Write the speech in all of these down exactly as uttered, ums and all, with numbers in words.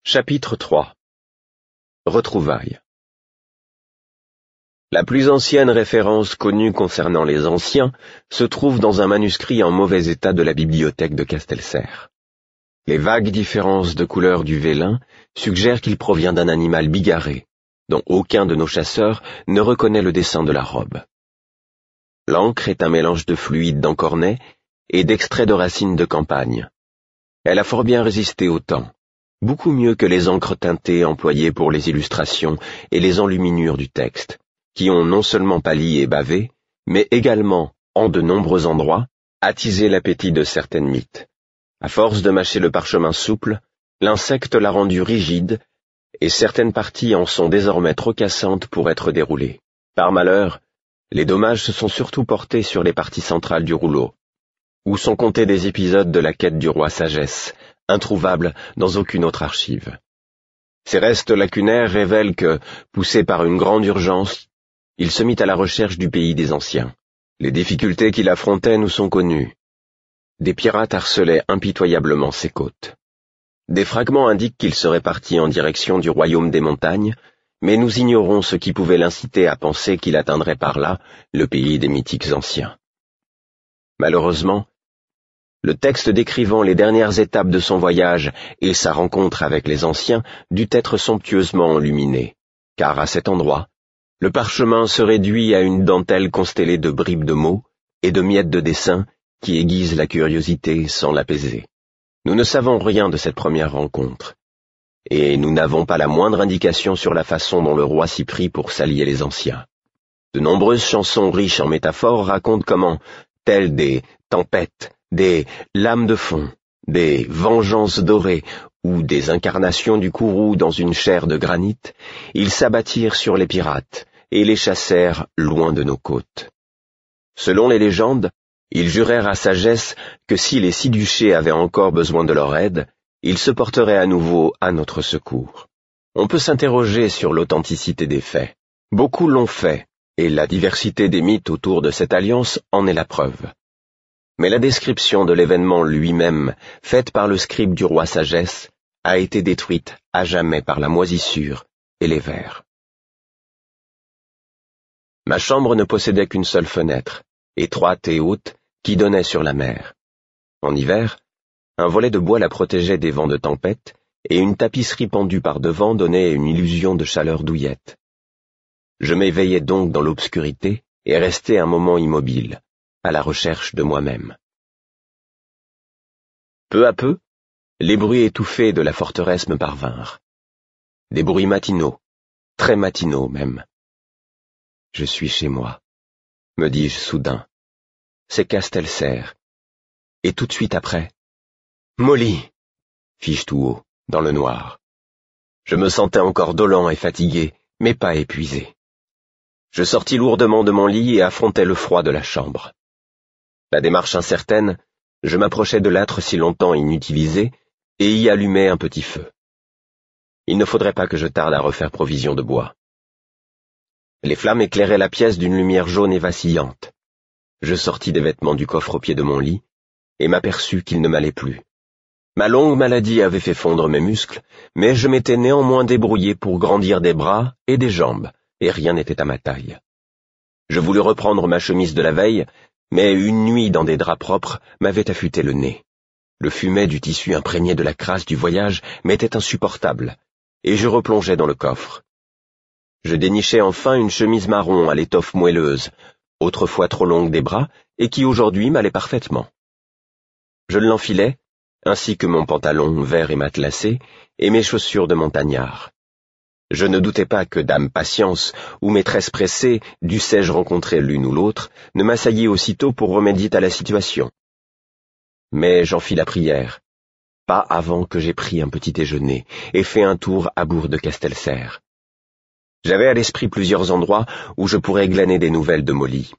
Chapitre trois. Retrouvailles. La plus ancienne référence connue concernant les anciens se trouve dans un manuscrit en mauvais état de la bibliothèque de Castelserre. Les vagues différences de couleur du vélin suggèrent qu'il provient d'un animal bigarré, dont aucun de nos chasseurs ne reconnaît le dessin de la robe. L'encre est un mélange de fluide d'encornet et d'extrait de racines de campagne. Elle a fort bien résisté au temps, beaucoup mieux que les encres teintées employées pour les illustrations et les enluminures du texte, qui ont non seulement pâli et bavé, mais également, en de nombreux endroits, attisé l'appétit de certaines mythes. À force de mâcher le parchemin souple, l'insecte l'a rendu rigide, et certaines parties en sont désormais trop cassantes pour être déroulées. Par malheur, les dommages se sont surtout portés sur les parties centrales du rouleau, où sont comptés des épisodes de la quête du roi Sagesse, introuvables dans aucune autre archive. Ces restes lacunaires révèlent que, poussé par une grande urgence, il se mit à la recherche du pays des anciens. Les difficultés qu'il affrontait nous sont connues. Des pirates harcelaient impitoyablement ses côtes. Des fragments indiquent qu'il serait parti en direction du royaume des montagnes, mais nous ignorons ce qui pouvait l'inciter à penser qu'il atteindrait par là le pays des mythiques anciens. Malheureusement, le texte décrivant les dernières étapes de son voyage et sa rencontre avec les anciens dut être somptueusement enluminé, car à cet endroit, le parchemin se réduit à une dentelle constellée de bribes de mots et de miettes de dessin qui aiguisent la curiosité sans l'apaiser. Nous ne savons rien de cette première rencontre, et nous n'avons pas la moindre indication sur la façon dont le roi s'y prit pour s'allier les anciens. De nombreuses chansons riches en métaphores racontent comment, telles des tempêtes, des lames de fond, des vengeances dorées ou des incarnations du courroux dans une chair de granit, ils s'abattirent sur les pirates et les chassèrent loin de nos côtes. Selon les légendes, ils jurèrent à Sagesse que si les six duchés avaient encore besoin de leur aide, ils se porteraient à nouveau à notre secours. On peut s'interroger sur l'authenticité des faits. Beaucoup l'ont fait, et la diversité des mythes autour de cette alliance en est la preuve. Mais la description de l'événement lui-même, faite par le scribe du roi Sagesse, a été détruite à jamais par la moisissure et les vers. Ma chambre ne possédait qu'une seule fenêtre, étroite et haute, qui donnait sur la mer. En hiver, un volet de bois la protégeait des vents de tempête, et une tapisserie pendue par devant donnait une illusion de chaleur douillette. Je m'éveillais donc dans l'obscurité et restais un moment immobile, à la recherche de moi-même. Peu à peu, les bruits étouffés de la forteresse me parvinrent. Des bruits matinaux, très matinaux même. Je suis chez moi, me dis-je soudain. C'est Castelserre. Et tout de suite après, Molly, fis-je tout haut, dans le noir. Je me sentais encore dolent et fatigué, mais pas épuisé. Je sortis lourdement de mon lit et affrontai le froid de la chambre. La démarche incertaine, je m'approchai de l'âtre si longtemps inutilisé et y allumai un petit feu. Il ne faudrait pas que je tarde à refaire provision de bois. Les flammes éclairaient la pièce d'une lumière jaune et vacillante. Je sortis des vêtements du coffre au pied de mon lit et m'aperçus qu'il ne m'allait plus. Ma longue maladie avait fait fondre mes muscles, mais je m'étais néanmoins débrouillé pour grandir des bras et des jambes, et rien n'était à ma taille. Je voulus reprendre ma chemise de la veille, mais une nuit dans des draps propres m'avait affûté le nez. Le fumet du tissu imprégné de la crasse du voyage m'était insupportable, et je replongeai dans le coffre. Je dénichai enfin une chemise marron à l'étoffe moelleuse, autrefois trop longue des bras, et qui aujourd'hui m'allait parfaitement. Je l'enfilai, ainsi que mon pantalon vert et matelassé, et mes chaussures de montagnard. Je ne doutais pas que dame Patience ou maîtresse pressée, dussé-je rencontrer l'une ou l'autre, ne m'assaillît aussitôt pour remédier à la situation. Mais j'en fis la prière, pas avant que j'aie pris un petit déjeuner et fait un tour à Bourg de Castelserre. J'avais à l'esprit plusieurs endroits où je pourrais glaner des nouvelles de Molly.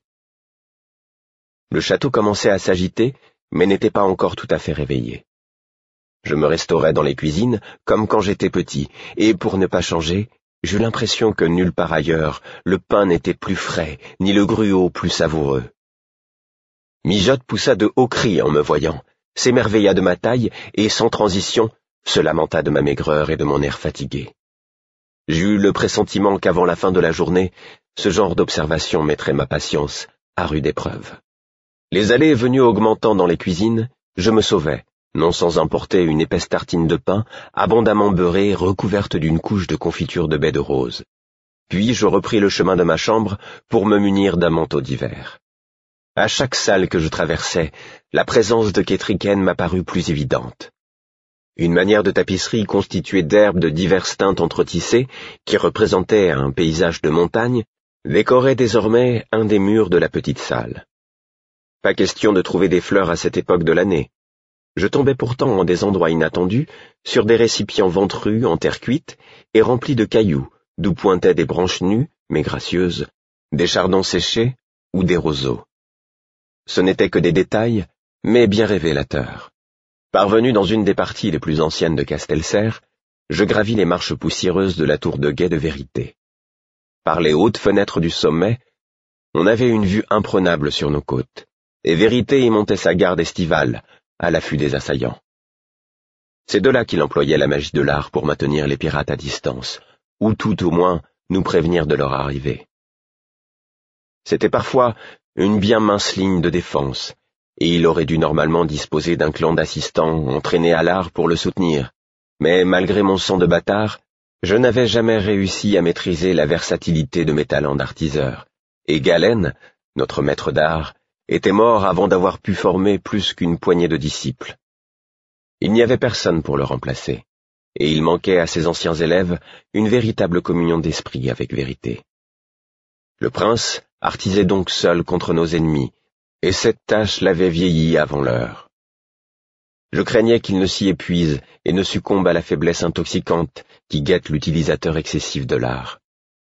Le château commençait à s'agiter, mais n'était pas encore tout à fait réveillé. Je me restaurais dans les cuisines, comme quand j'étais petit, et pour ne pas changer, j'eus l'impression que nulle part ailleurs, le pain n'était plus frais, ni le gruau plus savoureux. Mijotte poussa de hauts cris en me voyant, s'émerveilla de ma taille, et sans transition, se lamenta de ma maigreur et de mon air fatigué. J'eus eu le pressentiment qu'avant la fin de la journée, ce genre d'observation mettrait ma patience à rude épreuve. Les allées et venues augmentant dans les cuisines, je me sauvais, non sans emporter une épaisse tartine de pain, abondamment beurrée, recouverte d'une couche de confiture de baies de rose. Puis je repris le chemin de ma chambre pour me munir d'un manteau d'hiver. À chaque salle que je traversais, la présence de Kettricken m'apparut plus évidente. Une manière de tapisserie constituée d'herbes de diverses teintes entretissées, qui représentaient un paysage de montagne, décorait désormais un des murs de la petite salle. Pas question de trouver des fleurs à cette époque de l'année. Je tombais pourtant en des endroits inattendus, sur des récipients ventrus en terre cuite et remplis de cailloux, d'où pointaient des branches nues, mais gracieuses, des chardons séchés ou des roseaux. Ce n'étaient que des détails, mais bien révélateurs. Parvenu dans une des parties les plus anciennes de Castellserre, je gravis les marches poussiéreuses de la tour de guet de Vérité. Par les hautes fenêtres du sommet, on avait une vue imprenable sur nos côtes, et Vérité y montait sa garde estivale, à l'affût des assaillants. C'est de là qu'il employait la magie de l'art pour maintenir les pirates à distance, ou tout au moins nous prévenir de leur arrivée. C'était parfois une bien mince ligne de défense, et il aurait dû normalement disposer d'un clan d'assistants entraînés à l'art pour le soutenir, mais malgré mon sang de bâtard, je n'avais jamais réussi à maîtriser la versatilité de mes talents d'artiseur, et Galen, notre maître d'art, était mort avant d'avoir pu former plus qu'une poignée de disciples. Il n'y avait personne pour le remplacer, et il manquait à ses anciens élèves une véritable communion d'esprit avec Vérité. Le prince artisait donc seul contre nos ennemis, et cette tâche l'avait vieilli avant l'heure. Je craignais qu'il ne s'y épuise et ne succombe à la faiblesse intoxicante qui guette l'utilisateur excessif de l'art.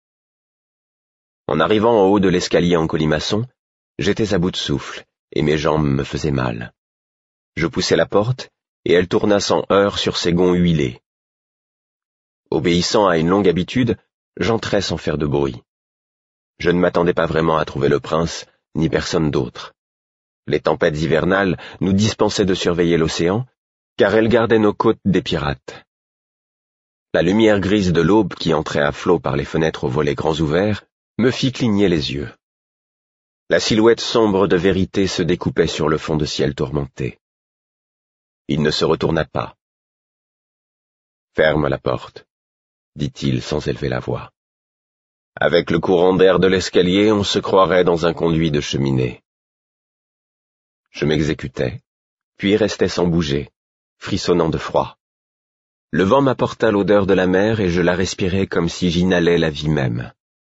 En arrivant en haut de l'escalier en colimaçon, j'étais à bout de souffle, et mes jambes me faisaient mal. Je poussai la porte, et elle tourna sans heurts sur ses gonds huilés. Obéissant à une longue habitude, j'entrai sans faire de bruit. Je ne m'attendais pas vraiment à trouver le prince, ni personne d'autre. Les tempêtes hivernales nous dispensaient de surveiller l'océan, car elles gardaient nos côtes des pirates. La lumière grise de l'aube qui entrait à flot par les fenêtres aux volets grands ouverts me fit cligner les yeux. La silhouette sombre de Vérité se découpait sur le fond de ciel tourmenté. Il ne se retourna pas. « Ferme la porte », dit-il sans élever la voix. Avec le courant d'air de l'escalier, on se croirait dans un conduit de cheminée. Je m'exécutai, puis restai sans bouger, frissonnant de froid. Le vent m'apporta l'odeur de la mer et je la respirais comme si j'inhalais la vie même.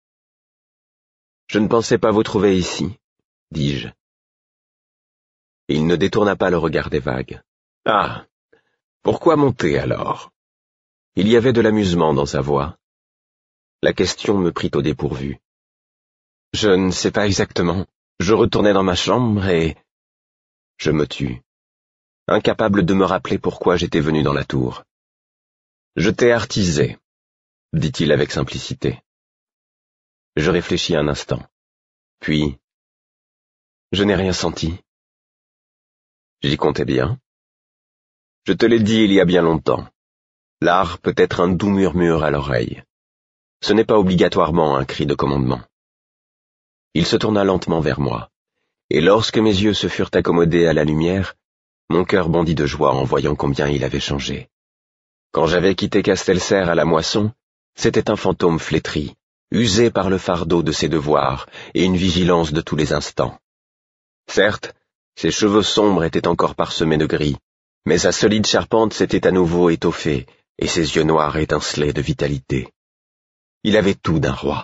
« Je ne pensais pas vous trouver ici, » dis-je. Il ne détourna pas le regard des vagues. « Ah, pourquoi monter alors ?» Il y avait de l'amusement dans sa voix. La question me prit au dépourvu. Je ne sais pas exactement. Je retournai dans ma chambre et... Je me tus, incapable de me rappeler pourquoi j'étais venu dans la tour. Je t'ai artisé, dit-il avec simplicité. Je réfléchis un instant. Puis, je n'ai rien senti. J'y comptais bien. Je te l'ai dit il y a bien longtemps. L'art peut être un doux murmure à l'oreille. Ce n'est pas obligatoirement un cri de commandement. Il se tourna lentement vers moi, et lorsque mes yeux se furent accommodés à la lumière, mon cœur bondit de joie en voyant combien il avait changé. Quand j'avais quitté Castellserre à la moisson, c'était un fantôme flétri, usé par le fardeau de ses devoirs et une vigilance de tous les instants. Certes, ses cheveux sombres étaient encore parsemés de gris, mais sa solide charpente s'était à nouveau étoffée, et ses yeux noirs étincelaient de vitalité. Il avait tout d'un roi.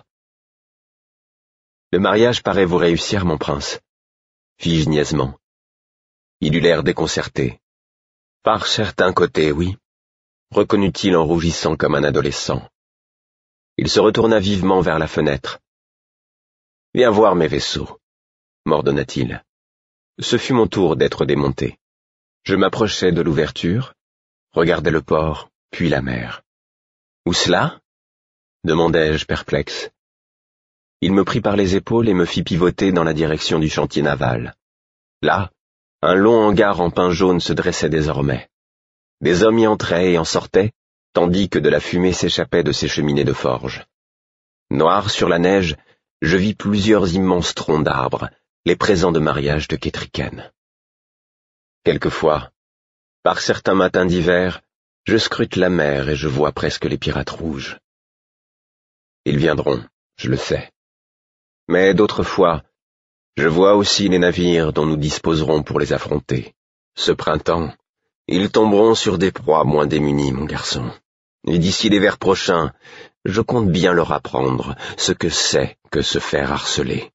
« Le mariage paraît vous réussir, mon prince, » fis-je niaisement. Il eut l'air déconcerté. « Par certains côtés, oui, » reconnut-il en rougissant comme un adolescent. Il se retourna vivement vers la fenêtre. « Viens voir mes vaisseaux, » m'ordonna-t-il. Ce fut mon tour d'être démonté. Je m'approchai de l'ouverture, regardai le port, puis la mer. « Où cela ?» demandai-je perplexe. Il me prit par les épaules et me fit pivoter dans la direction du chantier naval. Là, un long hangar en pin jaune se dressait désormais. Des hommes y entraient et en sortaient, tandis que de la fumée s'échappait de ces cheminées de forge. Noir sur la neige, je vis plusieurs immenses troncs d'arbres, les présents de mariage de Kettricken. Quelquefois, par certains matins d'hiver, je scrute la mer et je vois presque les pirates rouges. Ils viendront, je le sais. Mais d'autres fois, je vois aussi les navires dont nous disposerons pour les affronter. Ce printemps, ils tomberont sur des proies moins démunies, mon garçon. Et d'ici l'hiver prochain, je compte bien leur apprendre ce que c'est que se faire harceler.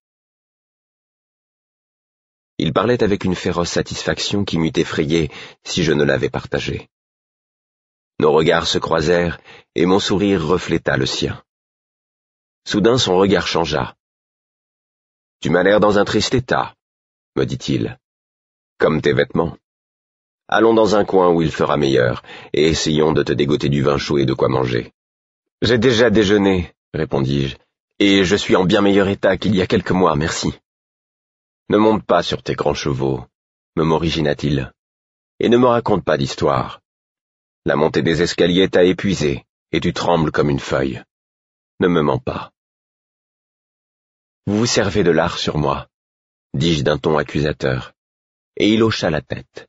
Il parlait avec une féroce satisfaction qui m'eût effrayé si je ne l'avais partagée. Nos regards se croisèrent et mon sourire refléta le sien. Soudain son regard changea. « Tu m'as l'air dans un triste état, » me dit-il. « Comme tes vêtements. Allons dans un coin où il fera meilleur, et essayons de te dégoter du vin chaud et de quoi manger. »« J'ai déjà déjeuné, » répondis-je, « et je suis en bien meilleur état qu'il y a quelques mois, merci. »« Ne monte pas sur tes grands chevaux, » me morigina-t-il, « et ne me raconte pas d'histoire. La montée des escaliers t'a épuisé, et tu trembles comme une feuille. Ne me mens pas. »« Vous vous servez de l'art sur moi, » dis-je d'un ton accusateur, et il hocha la tête.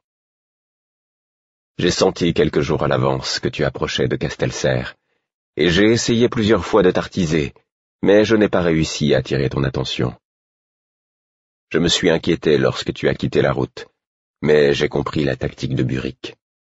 J'ai senti quelques jours à l'avance que tu approchais de Castelserre, et j'ai essayé plusieurs fois de t'artiser, mais je n'ai pas réussi à attirer ton attention. Je me suis inquiété lorsque tu as quitté la route, mais j'ai compris la tactique de Burick.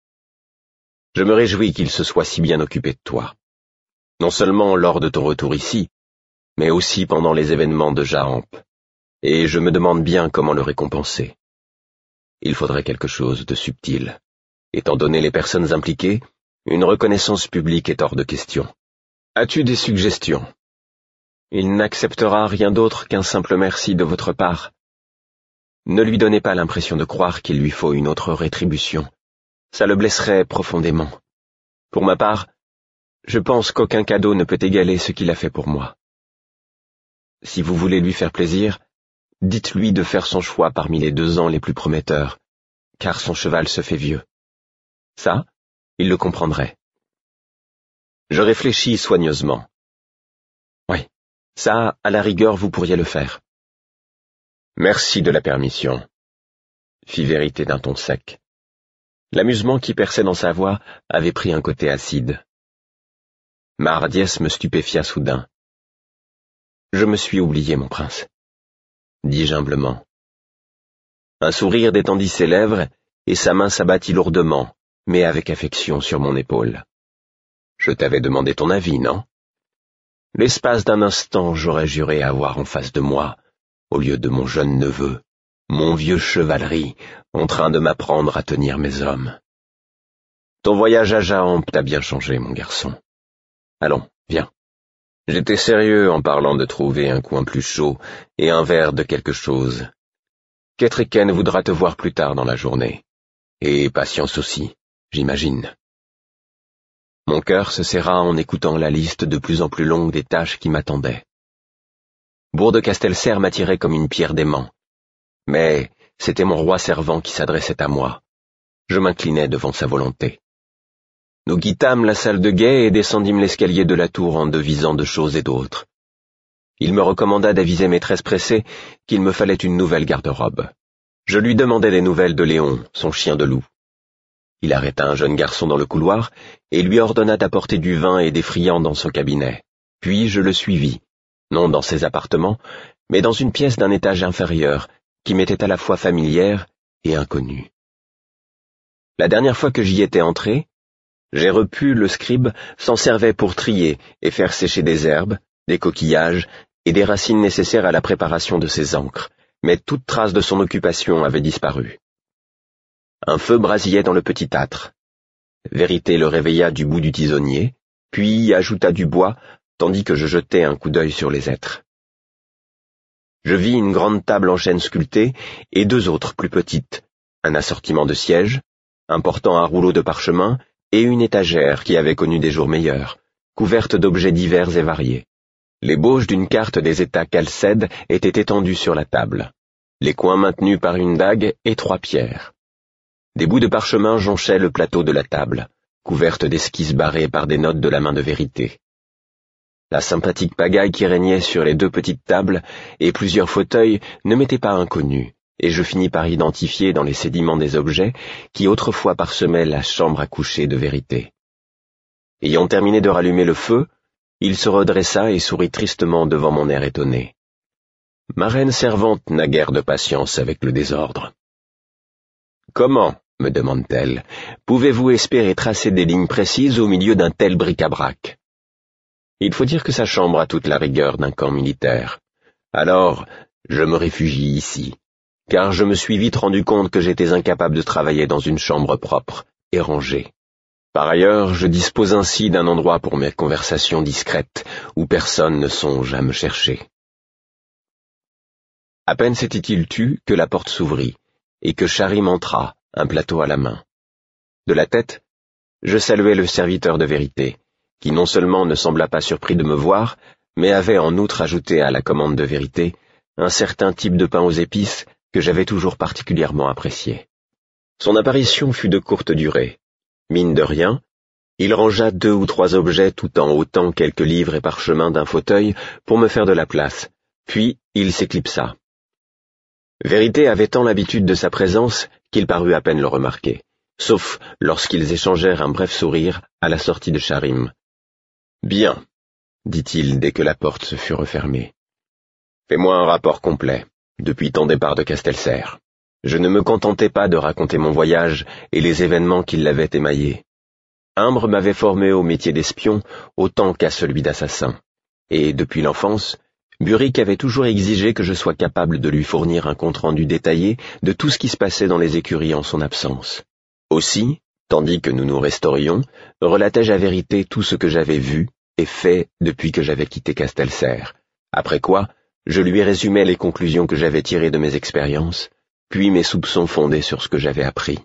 Je me réjouis qu'il se soit si bien occupé de toi, non seulement lors de ton retour ici, mais aussi pendant les événements de Jahemp, et je me demande bien comment le récompenser. Il faudrait quelque chose de subtil. Étant donné les personnes impliquées, une reconnaissance publique est hors de question. As-tu des suggestions? Il n'acceptera rien d'autre qu'un simple merci de votre part. Ne lui donnez pas l'impression de croire qu'il lui faut une autre rétribution. Ça le blesserait profondément. Pour ma part, je pense qu'aucun cadeau ne peut égaler ce qu'il a fait pour moi. Si vous voulez lui faire plaisir, dites-lui de faire son choix parmi les deux ans les plus prometteurs, car son cheval se fait vieux. Ça, il le comprendrait. Je réfléchis soigneusement. Oui, ça, à la rigueur, vous pourriez le faire. Merci de la permission, fit Vérité d'un ton sec. L'amusement qui perçait dans sa voix avait pris un côté acide. Ma hardiesse me stupéfia soudain. Je me suis oublié, mon prince, dis-je humblement. Un sourire détendit ses lèvres et sa main s'abattit lourdement, mais avec affection sur mon épaule. Je t'avais demandé ton avis, non? L'espace d'un instant, j'aurais juré avoir en face de moi, au lieu de mon jeune neveu, mon vieux chevalerie, en train de m'apprendre à tenir mes hommes. Ton voyage à Jahemp t'a bien changé, mon garçon. Allons, viens. J'étais sérieux en parlant de trouver un coin plus chaud et un verre de quelque chose. Kettricken voudra te voir plus tard dans la journée. Et patience aussi, j'imagine. Mon cœur se serra en écoutant la liste de plus en plus longue des tâches qui m'attendaient. Bourg de Castelserre m'attirait comme une pierre d'aimant. Mais c'était mon roi servant qui s'adressait à moi. Je m'inclinais devant sa volonté. Nous quittâmes la salle de guet et descendîmes l'escalier de la tour en devisant de choses et d'autres. Il me recommanda d'aviser maîtresse pressée qu'il me fallait une nouvelle garde-robe. Je lui demandai des nouvelles de Léon, son chien de loup. Il arrêta un jeune garçon dans le couloir et lui ordonna d'apporter du vin et des friands dans son cabinet. Puis je le suivis, non dans ses appartements, mais dans une pièce d'un étage inférieur qui m'était à la fois familière et inconnue. La dernière fois que j'y étais entré, j'ai repu le scribe s'en servait pour trier et faire sécher des herbes, des coquillages et des racines nécessaires à la préparation de ses ancres, mais toute trace de son occupation avait disparu. Un feu brasillait dans le petit âtre. Vérité le réveilla du bout du tisonnier, puis ajouta du bois, tandis que je jetais un coup d'œil sur les êtres. Je vis une grande table en chêne sculpté et deux autres plus petites, un assortiment de sièges, un portant à rouleau de parchemin et une étagère qui avait connu des jours meilleurs, couverte d'objets divers et variés. L'ébauche d'une carte des États Calcèdes était étendue sur la table, les coins maintenus par une dague et trois pierres. Des bouts de parchemin jonchaient le plateau de la table, couverte d'esquisses barrées par des notes de la main de Vérité. La sympathique pagaille qui régnait sur les deux petites tables et plusieurs fauteuils ne m'était pas inconnue, et je finis par identifier dans les sédiments des objets qui autrefois parsemaient la chambre à coucher de Vérité. Ayant terminé de rallumer le feu, il se redressa et sourit tristement devant mon air étonné. Ma reine servante n'a guère de patience avec le désordre. « Comment, me demande-t-elle, pouvez-vous espérer tracer des lignes précises au milieu d'un tel bric-à-brac ? Il faut dire que sa chambre a toute la rigueur d'un camp militaire. Alors, je me réfugie ici, car je me suis vite rendu compte que j'étais incapable de travailler dans une chambre propre et rangée. Par ailleurs, je dispose ainsi d'un endroit pour mes conversations discrètes, où personne ne songe à me chercher. » À peine s'était-il tu que la porte s'ouvrit, et que Charim entra, un plateau à la main. De la tête, je saluai le serviteur de Vérité, qui non seulement ne sembla pas surpris de me voir, mais avait en outre ajouté à la commande de Vérité un certain type de pain aux épices que j'avais toujours particulièrement apprécié. Son apparition fut de courte durée. Mine de rien, il rangea deux ou trois objets tout en ôtant quelques livres et parchemins d'un fauteuil pour me faire de la place, puis il s'éclipsa. Vérité avait tant l'habitude de sa présence qu'il parut à peine le remarquer, sauf lorsqu'ils échangèrent un bref sourire à la sortie de Charim. « Bien, dit-il dès que la porte se fut refermée. Fais-moi un rapport complet, depuis ton départ de Castelserre. » Je ne me contentais pas de raconter mon voyage et les événements qui l'avaient émaillé. Imbre m'avait formé au métier d'espion autant qu'à celui d'assassin, et depuis l'enfance, Burick avait toujours exigé que je sois capable de lui fournir un compte-rendu détaillé de tout ce qui se passait dans les écuries en son absence. Aussi, tandis que nous nous restaurions, relatai-je à Vérité tout ce que j'avais vu et fait depuis que j'avais quitté Castelserre, après quoi je lui résumai les conclusions que j'avais tirées de mes expériences, puis mes soupçons fondés sur ce que j'avais appris.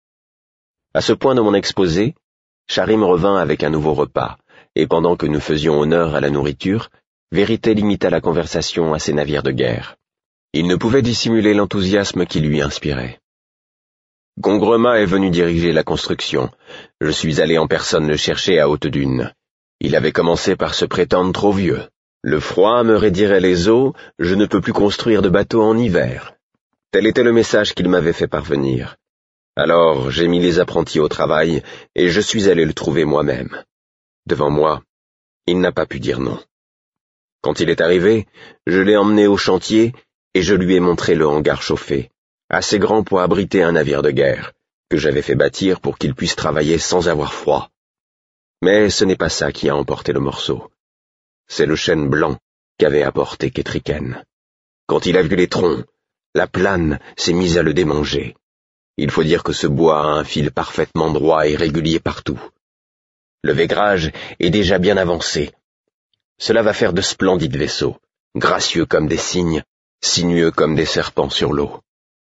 À ce point de mon exposé, Charim revint avec un nouveau repas, et pendant que nous faisions honneur à la nourriture, Vérité limita la conversation à ses navires de guerre. Il ne pouvait dissimuler l'enthousiasme qui lui inspirait. Gongrema est venu diriger la construction. Je suis allé en personne le chercher à Haute-Dune. Il avait commencé par se prétendre trop vieux. Le froid me raidirait les os, je ne peux plus construire de bateaux en hiver. Tel était le message qu'il m'avait fait parvenir. Alors j'ai mis les apprentis au travail, et je suis allé le trouver moi-même. Devant moi, il n'a pas pu dire non. Quand il est arrivé, je l'ai emmené au chantier, et je lui ai montré le hangar chauffé, assez grand pour abriter un navire de guerre, que j'avais fait bâtir pour qu'il puisse travailler sans avoir froid. Mais ce n'est pas ça qui a emporté le morceau. C'est le chêne blanc qu'avait apporté Ketriken. Quand il a vu les troncs, la plane s'est mise à le démanger. Il faut dire que ce bois a un fil parfaitement droit et régulier partout. Le vaigrage est déjà bien avancé. Cela va faire de splendides vaisseaux, gracieux comme des cygnes, sinueux comme des serpents sur l'eau.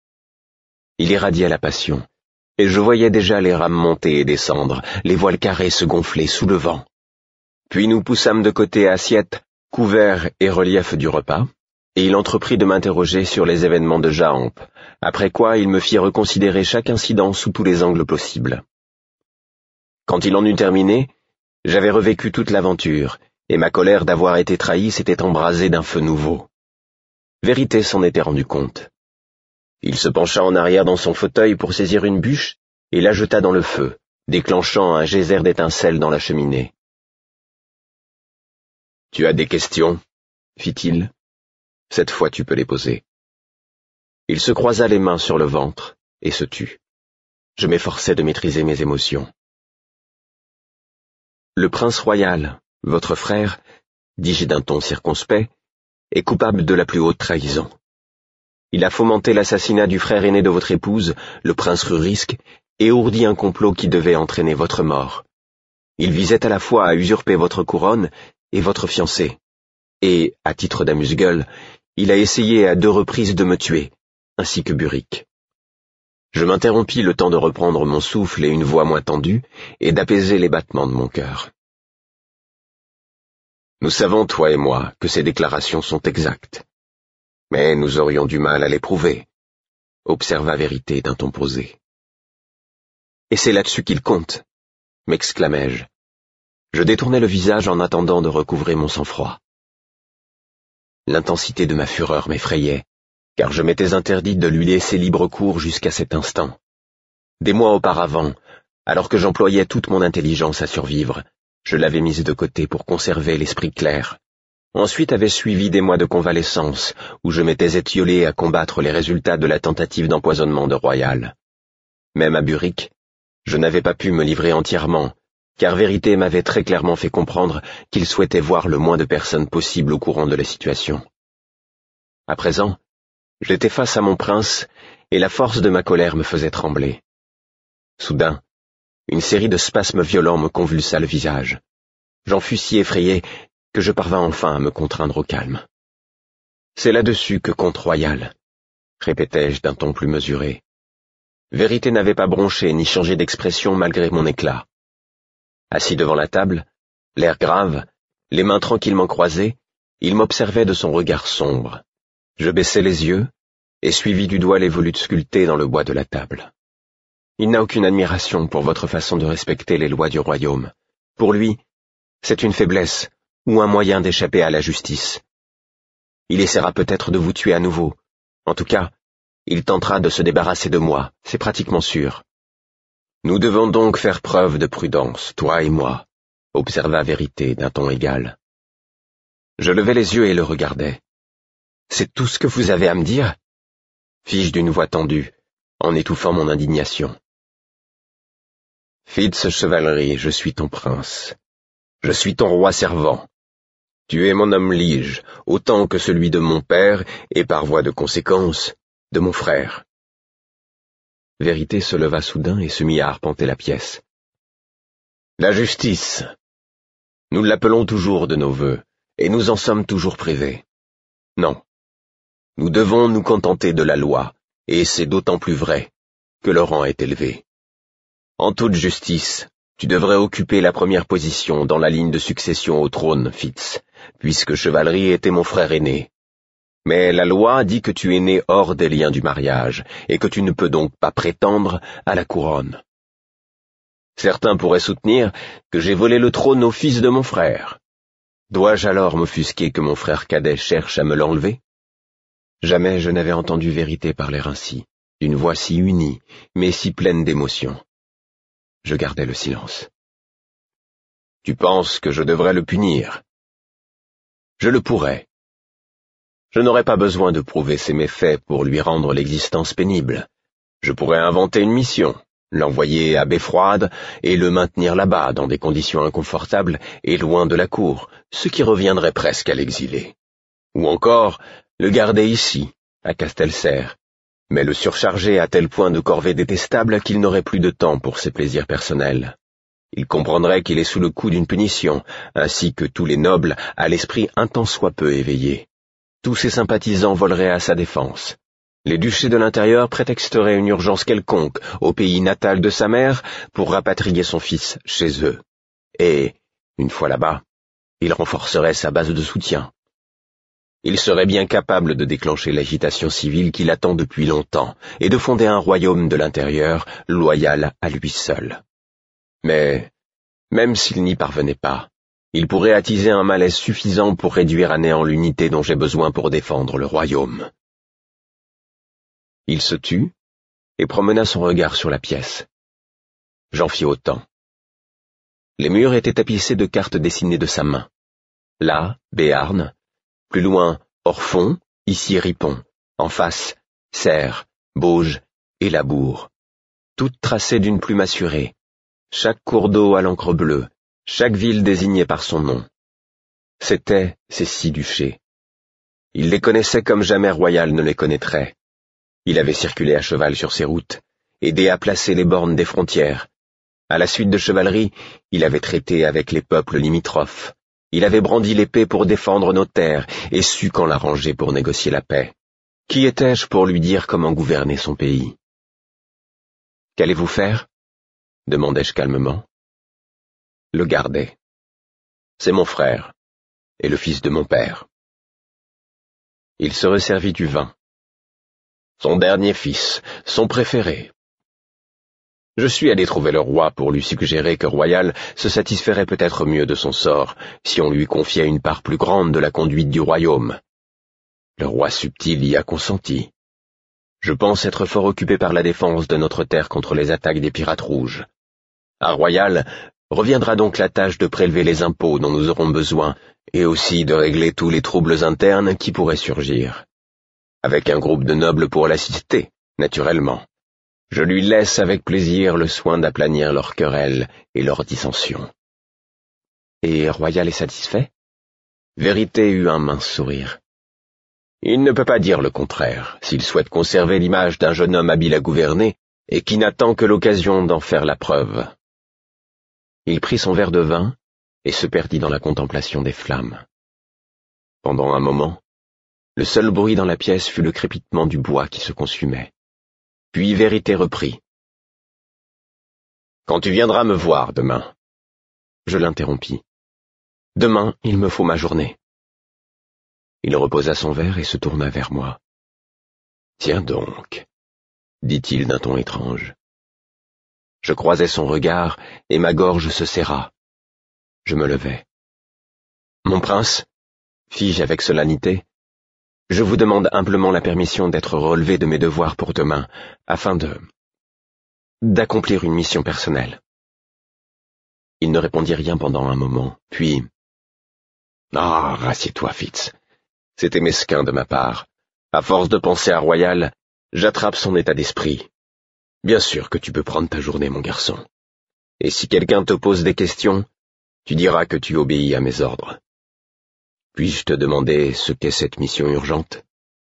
Il irradiait la passion, et je voyais déjà les rames monter et descendre, les voiles carrées se gonfler sous le vent. Puis nous poussâmes de côté assiette, couverts et reliefs du repas, et il entreprit de m'interroger sur les événements de Jaamp, après quoi il me fit reconsidérer chaque incident sous tous les angles possibles. Quand il en eut terminé, j'avais revécu toute l'aventure, et ma colère d'avoir été trahi s'était embrasée d'un feu nouveau. Vérité s'en était rendu compte. Il se pencha en arrière dans son fauteuil pour saisir une bûche et la jeta dans le feu, déclenchant un geyser d'étincelles dans la cheminée. « Tu as des questions ?» fit-il. « Cette fois tu peux les poser. » Il se croisa les mains sur le ventre et se tut. Je m'efforçais de maîtriser mes émotions. « Le prince royal, votre frère, dis-je d'un ton circonspect, est coupable de la plus haute trahison. Il a fomenté l'assassinat du frère aîné de votre épouse, le prince Rurisque, et ourdi un complot qui devait entraîner votre mort. Il visait à la fois à usurper votre couronne et votre fiancé. Et, à titre d'amuse-gueule, il a essayé à deux reprises de me tuer, ainsi que Burick. » Je m'interrompis le temps de reprendre mon souffle et une voix moins tendue, et d'apaiser les battements de mon cœur. « Nous savons, toi et moi, que ces déclarations sont exactes. Mais nous aurions du mal à les prouver, observa Vérité d'un ton posé. Et c'est là-dessus qu'il compte, m'exclamai-je. Je détournai le visage en attendant de recouvrer mon sang-froid. L'intensité de ma fureur m'effrayait, car je m'étais interdit de lui laisser libre cours jusqu'à cet instant. Des mois auparavant, alors que j'employais toute mon intelligence à survivre, je l'avais mise de côté pour conserver l'esprit clair. Ensuite avaient suivi des mois de convalescence, où je m'étais étiolé à combattre les résultats de la tentative d'empoisonnement de Royal. Même à Burick, je n'avais pas pu me livrer entièrement, car Vérité m'avait très clairement fait comprendre qu'il souhaitait voir le moins de personnes possible au courant de la situation. À présent, j'étais face à mon prince, et la force de ma colère me faisait trembler. Soudain, une série de spasmes violents me convulsa le visage. J'en fus si effrayé que je parvins enfin à me contraindre au calme. « C'est là-dessus que compte Royal », répétai-je d'un ton plus mesuré. Vérité n'avait pas bronché ni changé d'expression malgré mon éclat. Assis devant la table, l'air grave, les mains tranquillement croisées, il m'observait de son regard sombre. Je baissai les yeux et suivis du doigt les volutes sculptées dans le bois de la table. Il n'a aucune admiration pour votre façon de respecter les lois du royaume. Pour lui, c'est une faiblesse ou un moyen d'échapper à la justice. Il essaiera peut-être de vous tuer à nouveau. En tout cas, il tentera de se débarrasser de moi, c'est pratiquement sûr. Nous devons donc faire preuve de prudence, toi et moi, observa Vérité d'un ton égal. Je levai les yeux et le regardai. C'est tout ce que vous avez à me dire? Fis-je d'une voix tendue, en étouffant mon indignation. Fitz Chevalerie, je suis ton prince. Je suis ton roi servant. Tu es mon homme lige, autant que celui de mon père, et par voie de conséquence, de mon frère. Vérité se leva soudain et se mit à arpenter la pièce. La justice. Nous l'appelons toujours de nos vœux, et nous en sommes toujours privés. Non. Nous devons nous contenter de la loi, et c'est d'autant plus vrai que le rang est élevé. En toute justice, tu devrais occuper la première position dans la ligne de succession au trône, Fitz, puisque Chevalerie était mon frère aîné. Mais la loi dit que tu es né hors des liens du mariage, et que tu ne peux donc pas prétendre à la couronne. Certains pourraient soutenir que j'ai volé le trône au fils de mon frère. Dois-je alors m'offusquer que mon frère cadet cherche à me l'enlever? Jamais je n'avais entendu Vérité parler ainsi, d'une voix si unie, mais si pleine d'émotion. Je gardai le silence. Tu penses que je devrais le punir? Je le pourrais. Je n'aurais pas besoin de prouver ses méfaits pour lui rendre l'existence pénible. Je pourrais inventer une mission, l'envoyer à Beffroide et le maintenir là-bas dans des conditions inconfortables et loin de la cour, ce qui reviendrait presque à l'exiler. Ou encore, le garder ici, à Castelserre, mais le surcharger à tel point de corvées détestables qu'il n'aurait plus de temps pour ses plaisirs personnels. Il comprendrait qu'il est sous le coup d'une punition, ainsi que tous les nobles à l'esprit un tant soit peu éveillé. Tous ses sympathisants voleraient à sa défense. Les duchés de l'intérieur prétexteraient une urgence quelconque au pays natal de sa mère pour rapatrier son fils chez eux. Et, une fois là-bas, il renforcerait sa base de soutien. Il serait bien capable de déclencher l'agitation civile qui l'attend depuis longtemps et de fonder un royaume de l'intérieur loyal à lui seul. Mais, même s'il n'y parvenait pas, il pourrait attiser un malaise suffisant pour réduire à néant l'unité dont j'ai besoin pour défendre le royaume. Il se tut et promena son regard sur la pièce. J'en fis autant. Les murs étaient tapissés de cartes dessinées de sa main. Là, Béarn, plus loin, Orfond, ici Ripon, en face, Serres, Bauges et Labour, toutes tracées d'une plume assurée, chaque cours d'eau à l'encre bleue, chaque ville désignée par son nom. C'étaient ces six duchés. Il les connaissait comme jamais Royal ne les connaîtrait. Il avait circulé à cheval sur ces routes, aidé à placer les bornes des frontières. À la suite de Chevalerie, il avait traité avec les peuples limitrophes. Il avait brandi l'épée pour défendre nos terres et su quand la ranger pour négocier la paix. Qui étais-je pour lui dire comment gouverner son pays? « Qu'allez-vous faire » demandai-je calmement. Le gardai. C'est mon frère, et le fils de mon père. Il se resservit du vin. Son dernier fils, son préféré. Je suis allé trouver le roi pour lui suggérer que Royal se satisferait peut-être mieux de son sort si on lui confiait une part plus grande de la conduite du royaume. Le roi subtil y a consenti. Je pense être fort occupé par la défense de notre terre contre les attaques des pirates rouges. À Royal reviendra donc la tâche de prélever les impôts dont nous aurons besoin et aussi de régler tous les troubles internes qui pourraient surgir. Avec un groupe de nobles pour l'assister, naturellement. Je lui laisse avec plaisir le soin d'aplanir leurs querelles et leurs dissensions. Et Royal est satisfait? Vérité eut un mince sourire. Il ne peut pas dire le contraire, s'il souhaite conserver l'image d'un jeune homme habile à gouverner et qui n'attend que l'occasion d'en faire la preuve. Il prit son verre de vin et se perdit dans la contemplation des flammes. Pendant un moment, le seul bruit dans la pièce fut le crépitement du bois qui se consumait. Puis Vérité reprit. « Quand tu viendras me voir demain. » Je l'interrompis. « Demain, il me faut ma journée. » Il reposa son verre et se tourna vers moi. « Tiens donc, » dit-il d'un ton étrange. Je croisai son regard et ma gorge se serra. Je me levai. « Mon prince, » fis-je avec solennité, « je vous demande humblement la permission d'être relevé de mes devoirs pour demain, afin de... d'accomplir une mission personnelle. » Il ne répondit rien pendant un moment, puis... « Ah, rassieds-toi, Fitz. C'était mesquin de ma part. À force de penser à Royal, j'attrape son état d'esprit. Bien sûr que tu peux prendre ta journée, mon garçon. Et si quelqu'un te pose des questions, tu diras que tu obéis à mes ordres. Puis-je te demander ce qu'est cette mission urgente? »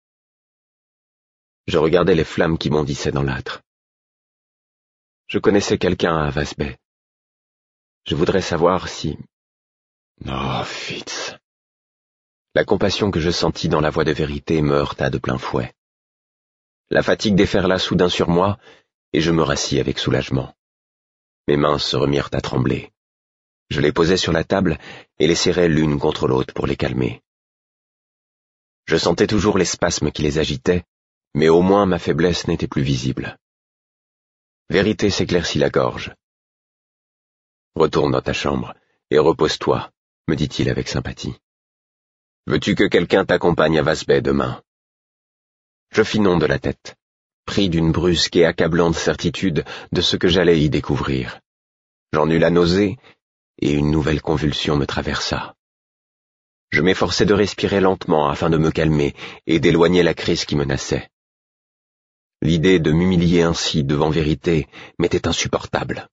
Je regardais les flammes qui bondissaient dans l'âtre. Je connaissais quelqu'un à Vasbay. Je voudrais savoir si... Oh, Fitz. La compassion que je sentis dans la voix de Vérité me heurta de plein fouet. La fatigue déferla soudain sur moi, et je me rassis avec soulagement. Mes mains se remirent à trembler. Je les posai sur la table et les serrai l'une contre l'autre pour les calmer. Je sentais toujours les spasmes qui les agitaient, mais au moins ma faiblesse n'était plus visible. Vérité s'éclaircit la gorge. « Retourne dans ta chambre et repose-toi, » me dit-il avec sympathie. « Veux-tu que quelqu'un t'accompagne à Vasbay demain ?» Je fis non de la tête, pris d'une brusque et accablante certitude de ce que j'allais y découvrir. J'en eus la nausée, et une nouvelle convulsion me traversa. Je m'efforçai de respirer lentement afin de me calmer et d'éloigner la crise qui menaçait. L'idée de m'humilier ainsi devant Vérité m'était insupportable.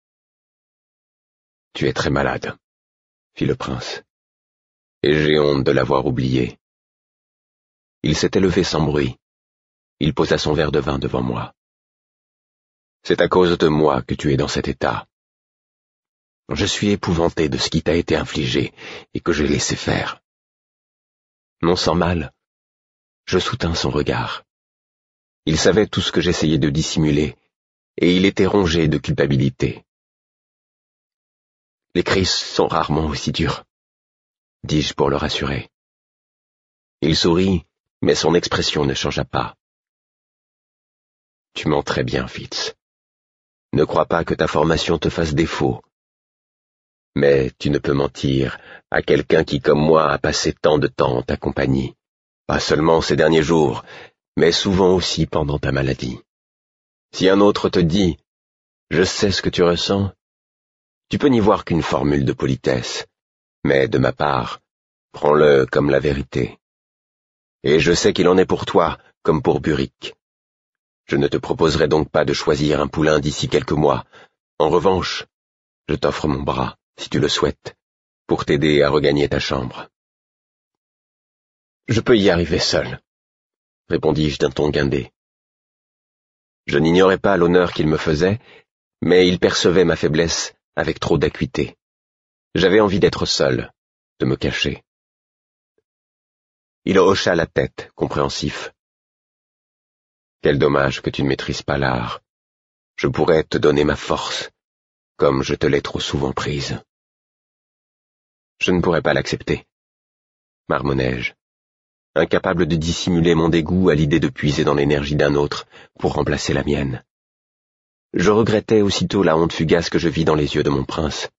« Tu es très malade, » fit le prince, « et j'ai honte de l'avoir oublié. » Il s'était levé sans bruit. Il posa son verre de vin devant moi. « C'est à cause de moi que tu es dans cet état. Je suis épouvanté de ce qui t'a été infligé et que j'ai laissé faire. » Non sans mal, je soutins son regard. Il savait tout ce que j'essayais de dissimuler, et il était rongé de culpabilité. « Les crises sont rarement aussi dures, » dis-je pour le rassurer. Il sourit, mais son expression ne changea pas. « Tu mens très bien, Fitz. Ne crois pas que ta formation te fasse défaut. Mais tu ne peux mentir à quelqu'un qui, comme moi, a passé tant de temps en ta compagnie, pas seulement ces derniers jours, mais souvent aussi pendant ta maladie. Si un autre te dit « Je sais ce que tu ressens », tu peux n'y voir qu'une formule de politesse, mais de ma part, prends-le comme la vérité. Et je sais qu'il en est pour toi, comme pour Burick. Je ne te proposerai donc pas de choisir un poulain d'ici quelques mois. En revanche, je t'offre mon bras, si tu le souhaites, pour t'aider à regagner ta chambre. »« Je peux y arriver seul, » répondis-je d'un ton guindé. Je n'ignorais pas l'honneur qu'il me faisait, mais il percevait ma faiblesse avec trop d'acuité. J'avais envie d'être seul, de me cacher. Il hocha la tête, compréhensif. « Quel dommage que tu ne maîtrises pas l'art. Je pourrais te donner ma force, comme je te l'ai trop souvent prise. »« Je ne pourrais pas l'accepter, » marmonnai-je, incapable de dissimuler mon dégoût à l'idée de puiser dans l'énergie d'un autre pour remplacer la mienne. je regrettais aussitôt la honte fugace que je vis dans les yeux de mon prince.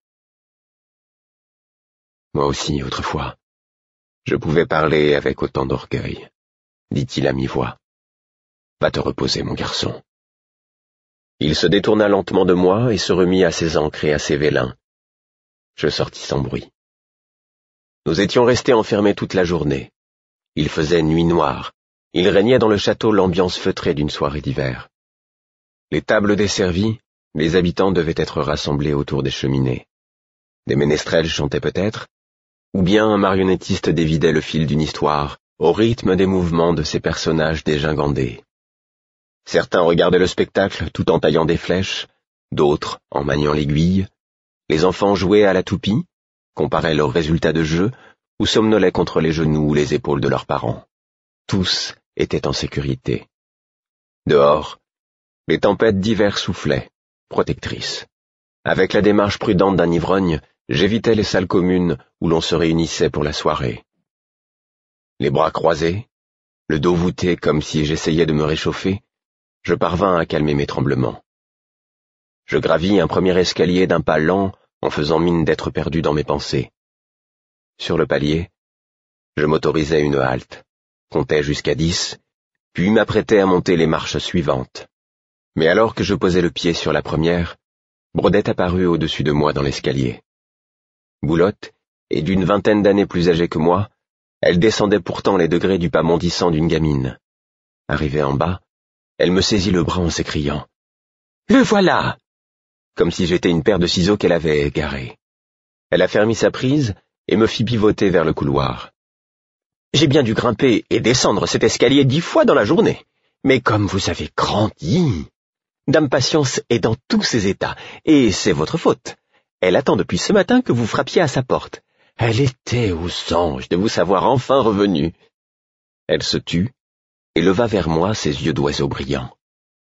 Moi aussi, autrefois, je pouvais parler avec autant d'orgueil, dit-il à mi-voix. Va te reposer, mon garçon. Il se détourna lentement de moi et se remit à ses ancres et à ses vélins. Je sortis sans bruit. Nous étions restés enfermés toute la journée. Il faisait nuit noire. Il régnait dans le château l'ambiance feutrée d'une soirée d'hiver. Les tables desservies, les habitants devaient être rassemblés autour des cheminées. Des ménestrels chantaient peut-être, ou bien un marionnettiste dévidait le fil d'une histoire, au rythme des mouvements de ces personnages dégingandés. Certains regardaient le spectacle tout en taillant des flèches, d'autres en maniant l'aiguille. Les enfants jouaient à la toupie, comparaient leurs résultats de jeu, ou somnolaient contre les genoux ou les épaules de leurs parents. Tous étaient en sécurité. Dehors, les tempêtes d'hiver soufflaient, protectrices. Avec la démarche prudente d'un ivrogne, j'évitais les salles communes où l'on se réunissait pour la soirée. Les bras croisés, le dos voûté comme si j'essayais de me réchauffer, je parvins à calmer mes tremblements. Je gravis un premier escalier d'un pas lent en faisant mine d'être perdu dans mes pensées. Sur le palier, je m'autorisais une halte, comptais jusqu'à dix, puis m'apprêtais à monter les marches suivantes. Mais alors que je posais le pied sur la première, Brodette apparut au-dessus de moi dans l'escalier. Boulotte, et d'une vingtaine d'années plus âgée que moi, elle descendait pourtant les degrés du pas bondissant d'une gamine. Arrivée en bas, elle me saisit le bras en s'écriant « Le voilà !» comme si j'étais une paire de ciseaux qu'elle avait égarés. Elle affermit sa prise et me fit pivoter vers le couloir. J'ai bien dû grimper et descendre cet escalier dix fois dans la journée, mais comme vous avez grandi... Dame Patience est dans tous ses états, et c'est votre faute. Elle attend depuis ce matin que vous frappiez à sa porte. Elle était aux anges de vous savoir enfin revenu. Elle se tut et leva vers moi ses yeux d'oiseau brillants.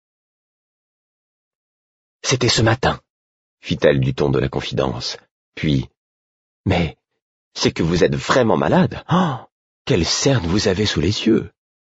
C'était ce matin, fit-elle du ton de la confidence. Puis, mais c'est que vous êtes vraiment malade. Oh, quelle cerne vous avez sous les yeux.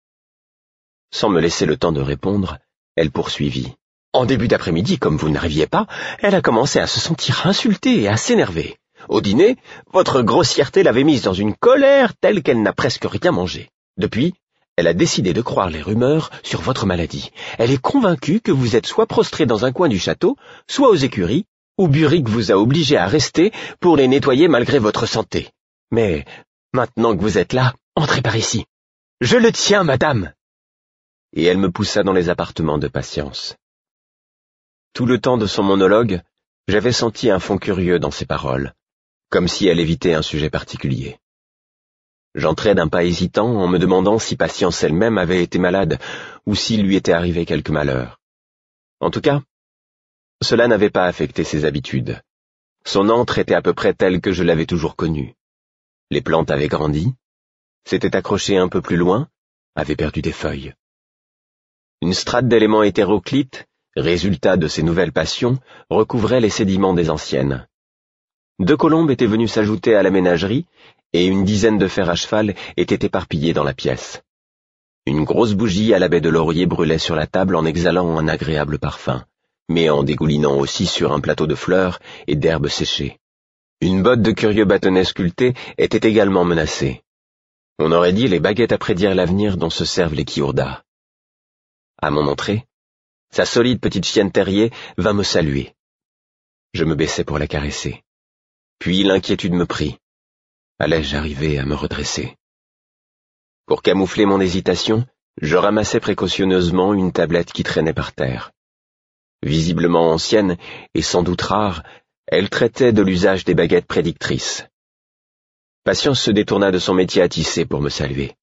Sans me laisser le temps de répondre, elle poursuivit. En début d'après-midi, comme vous n'arriviez pas, elle a commencé à se sentir insultée et à s'énerver. Au dîner, votre grossièreté l'avait mise dans une colère telle qu'elle n'a presque rien mangé. Depuis, elle a décidé de croire les rumeurs sur votre maladie. Elle est convaincue que vous êtes soit prostré dans un coin du château, soit aux écuries, où Buric vous a obligé à rester pour les nettoyer malgré votre santé. Mais, maintenant que vous êtes là, entrez par ici. Je le tiens, madame. Et elle me poussa dans les appartements de Patience. Tout le temps de son monologue, j'avais senti un fond curieux dans ses paroles, comme si elle évitait un sujet particulier. J'entrais d'un pas hésitant en me demandant si Patience elle-même avait été malade ou s'il lui était arrivé quelque malheur. En tout cas, cela n'avait pas affecté ses habitudes. Son antre était à peu près tel que je l'avais toujours connu. Les plantes avaient grandi, s'étaient accrochées un peu plus loin, avaient perdu des feuilles. Une strate d'éléments hétéroclites, résultat de ces nouvelles passions, recouvrait les sédiments des anciennes. Deux colombes étaient venues s'ajouter à la ménagerie, et une dizaine de fers à cheval étaient éparpillés dans la pièce. Une grosse bougie à la baie de laurier brûlait sur la table en exhalant un agréable parfum, mais en dégoulinant aussi sur un plateau de fleurs et d'herbes séchées. Une botte de curieux bâtonnets sculptés était également menacée. On aurait dit les baguettes à prédire l'avenir dont se servent les Kiurda. À mon entrée, sa solide petite chienne terrier vint me saluer. Je me baissai pour la caresser. Puis l'inquiétude me prit. Allais-je arriver à me redresser? Pour camoufler mon hésitation, je ramassai précautionneusement une tablette qui traînait par terre. Visiblement ancienne et sans doute rare, elle traitait de l'usage des baguettes prédictrices. Patience se détourna de son métier à tisser pour me saluer.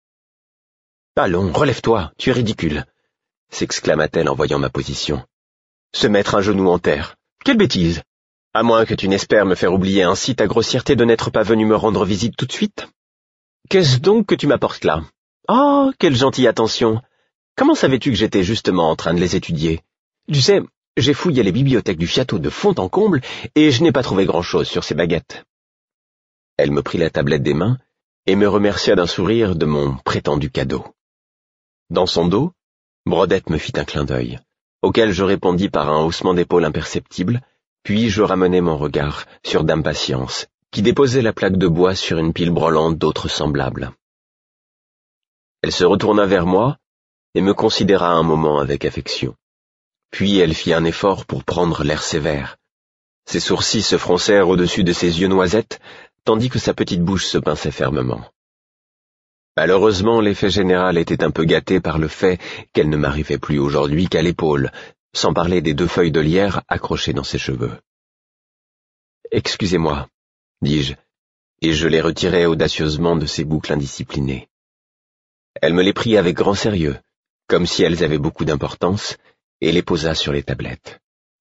« Allons, relève-toi, tu es ridicule !» s'exclama-t-elle en voyant ma position. « Se mettre un genou en terre, quelle bêtise! À moins que tu n'espères me faire oublier ainsi ta grossièreté de n'être pas venu me rendre visite tout de suite. Qu'est-ce donc que tu m'apportes là? Oh, quelle gentille attention! Comment savais-tu que j'étais justement en train de les étudier? Tu sais, j'ai fouillé les bibliothèques du château de fond en comble et je n'ai pas trouvé grand-chose sur ces baguettes. » Elle me prit la tablette des mains et me remercia d'un sourire de mon prétendu cadeau. Dans son dos, Brodette me fit un clin d'œil, auquel je répondis par un haussement d'épaule imperceptible, puis je ramenai mon regard sur Dame Patience, qui déposait la plaque de bois sur une pile branlante d'autres semblables. Elle se retourna vers moi et me considéra un moment avec affection. Puis elle fit un effort pour prendre l'air sévère. Ses sourcils se froncèrent au-dessus de ses yeux noisettes, tandis que sa petite bouche se pinçait fermement. Malheureusement, l'effet général était un peu gâté par le fait qu'elle ne m'arrivait plus aujourd'hui qu'à l'épaule, sans parler des deux feuilles de lierre accrochées dans ses cheveux. « Excusez-moi, » dis-je, et je les retirai audacieusement de ses boucles indisciplinées. Elle me les prit avec grand sérieux, comme si elles avaient beaucoup d'importance, et les posa sur les tablettes.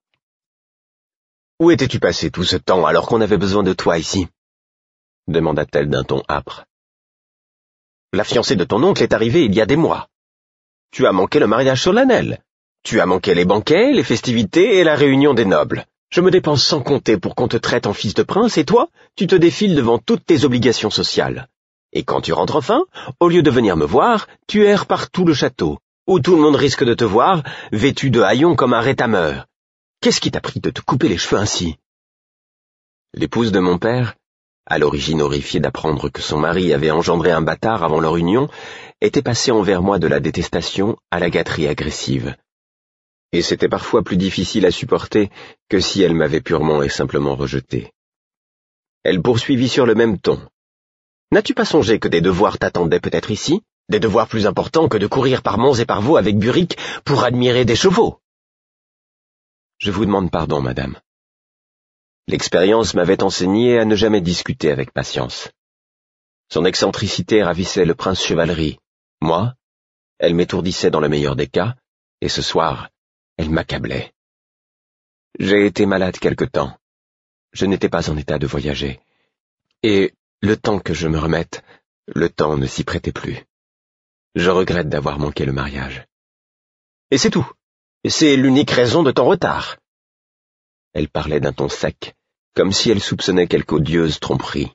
« Où étais-tu passé tout ce temps alors qu'on avait besoin de toi ici ?» demanda-t-elle d'un ton âpre. « La fiancée de ton oncle est arrivée il y a des mois. Tu as manqué le mariage solennel. Tu as manqué les banquets, les festivités et la réunion des nobles. Je me dépense sans compter pour qu'on te traite en fils de prince et toi, tu te défiles devant toutes tes obligations sociales. Et quand tu rentres enfin, au lieu de venir me voir, tu erres par tout le château, où tout le monde risque de te voir, vêtu de haillons comme un rétameur. Qu'est-ce qui t'a pris de te couper les cheveux ainsi ?» L'épouse de mon père, à l'origine horrifiée d'apprendre que son mari avait engendré un bâtard avant leur union, était passée envers moi de la détestation à la gâterie agressive. Et c'était parfois plus difficile à supporter que si elle m'avait purement et simplement rejeté. Elle poursuivit sur le même ton. « N'as-tu pas songé que des devoirs t'attendaient peut-être ici? Des devoirs plus importants que de courir par monts et par vaux avec Buric pour admirer des chevaux ?» « Je vous demande pardon, madame. L'expérience m'avait enseigné à ne jamais discuter avec Patience. Son excentricité ravissait le prince Chevalerie. Moi, elle m'étourdissait dans le meilleur des cas, et ce soir, elle m'accablait. J'ai été malade quelque temps. Je n'étais pas en état de voyager. Et le temps que je me remette, le temps ne s'y prêtait plus. Je regrette d'avoir manqué le mariage. Et c'est tout. C'est l'unique raison de ton retard. Elle parlait d'un ton sec, comme si elle soupçonnait quelque odieuse tromperie.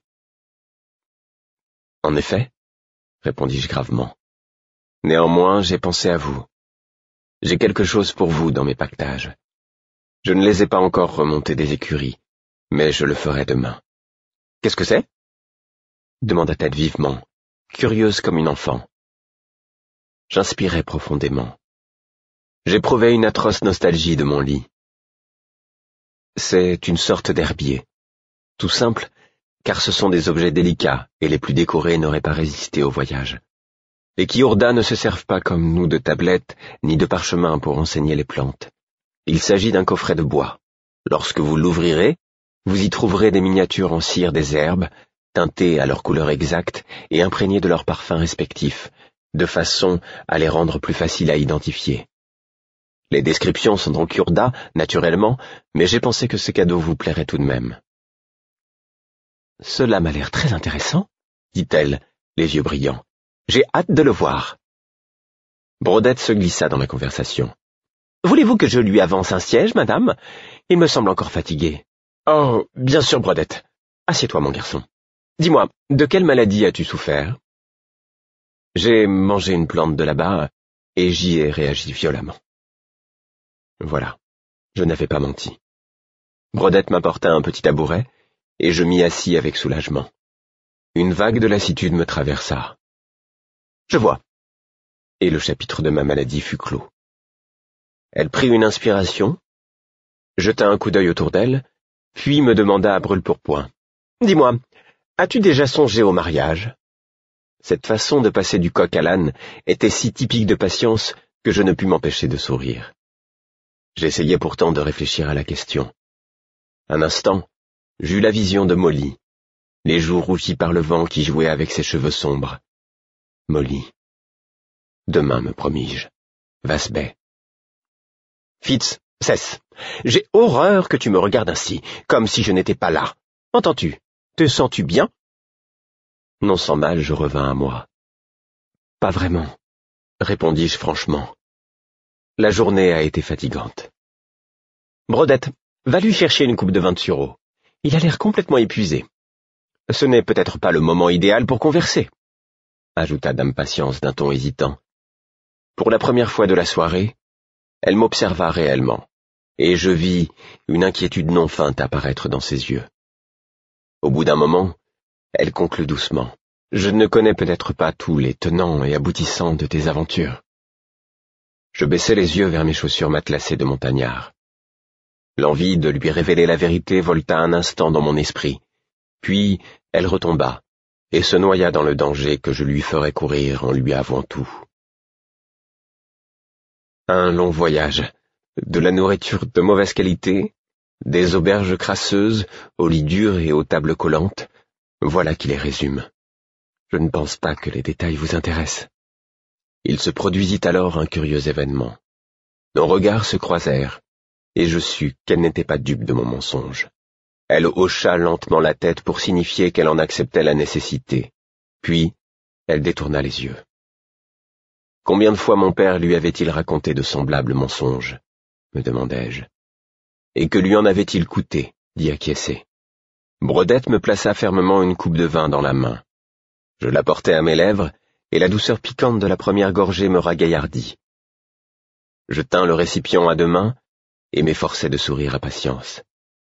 En effet, répondis-je gravement. Néanmoins, j'ai pensé à vous. J'ai quelque chose pour vous dans mes pactages. Je ne les ai pas encore remontés des écuries, mais je le ferai demain. Qu'est-ce que c'est? Demanda-t-elle vivement, curieuse comme une enfant. J'inspirais profondément. J'éprouvais une atroce nostalgie de mon lit. C'est une sorte d'herbier. Tout simple, car ce sont des objets délicats, et les plus décorés n'auraient pas résisté au voyage. Les Kiurda ne se servent pas comme nous de tablettes, ni de parchemins pour enseigner les plantes. Il s'agit d'un coffret de bois. Lorsque vous l'ouvrirez, vous y trouverez des miniatures en cire des herbes, teintées à leur couleur exacte et imprégnées de leurs parfums respectifs, de façon à les rendre plus faciles à identifier. Les descriptions sont en Kiurda, naturellement, mais j'ai pensé que ce cadeau vous plairait tout de même. « Cela m'a l'air très intéressant, » dit-elle, les yeux brillants. « J'ai hâte de le voir. » Brodette se glissa dans la conversation. « Voulez-vous que je lui avance un siège, madame? Il me semble encore fatigué. »« Oh, bien sûr, Brodette. Assieds-toi, mon garçon. Dis-moi, de quelle maladie as-tu souffert? » J'ai mangé une plante de là-bas, et j'y ai réagi violemment. Voilà, je n'avais pas menti. Brodette m'apporta un petit tabouret, et je m'y assis avec soulagement. Une vague de lassitude me traversa. Je vois. Et le chapitre de ma maladie fut clos. Elle prit une inspiration, jeta un coup d'œil autour d'elle, puis me demanda à brûle-pourpoint. « Dis-moi, as-tu déjà songé au mariage ?» Cette façon de passer du coq à l'âne était si typique de Patience que je ne pus m'empêcher de sourire. J'essayais pourtant de réfléchir à la question. Un instant, j'eus la vision de Molly, les joues rougies par le vent qui jouait avec ses cheveux sombres. Molly. Demain, me promis-je. Vasbay. Fitz, cesse. J'ai horreur que tu me regardes ainsi, comme si je n'étais pas là. Entends-tu? Te sens-tu bien? Non sans mal, je revins à moi. Pas vraiment, répondis-je franchement. La journée a été fatigante. Brodette, va lui chercher une coupe de vin de sureau. Il a l'air complètement épuisé. Ce n'est peut-être pas le moment idéal pour converser, ajouta Dame Patience d'un ton hésitant. Pour la première fois de la soirée, Elle m'observa réellement, et je vis une inquiétude non feinte apparaître dans ses yeux. Au bout d'un moment, elle conclut doucement. « Je ne connais peut-être pas tous les tenants et aboutissants de tes aventures. » Je baissai les yeux vers mes chaussures matelassées de montagnard. L'envie de lui révéler la vérité volta un instant dans mon esprit, puis elle retomba, et se noya dans le danger que je lui ferais courir en lui avouant tout. Un long voyage, de la nourriture de mauvaise qualité, des auberges crasseuses, aux lits durs et aux tables collantes, voilà qui les résume. Je ne pense pas que les détails vous intéressent. Il se produisit alors un curieux événement. Nos regards se croisèrent, et je sus qu'elle n'était pas dupe de mon mensonge. Elle hocha lentement la tête pour signifier qu'elle en acceptait la nécessité, puis elle détourna les yeux. Combien de fois mon père lui avait-il raconté de semblables mensonges, me demandai-je. Et que lui en avait-il coûté, d'y acquiescer? Brodette me plaça fermement une coupe de vin dans la main. Je la portai à mes lèvres, et la douceur piquante de la première gorgée me ragaillardit. Je tins le récipient à deux mains, et m'efforçai de sourire à patience.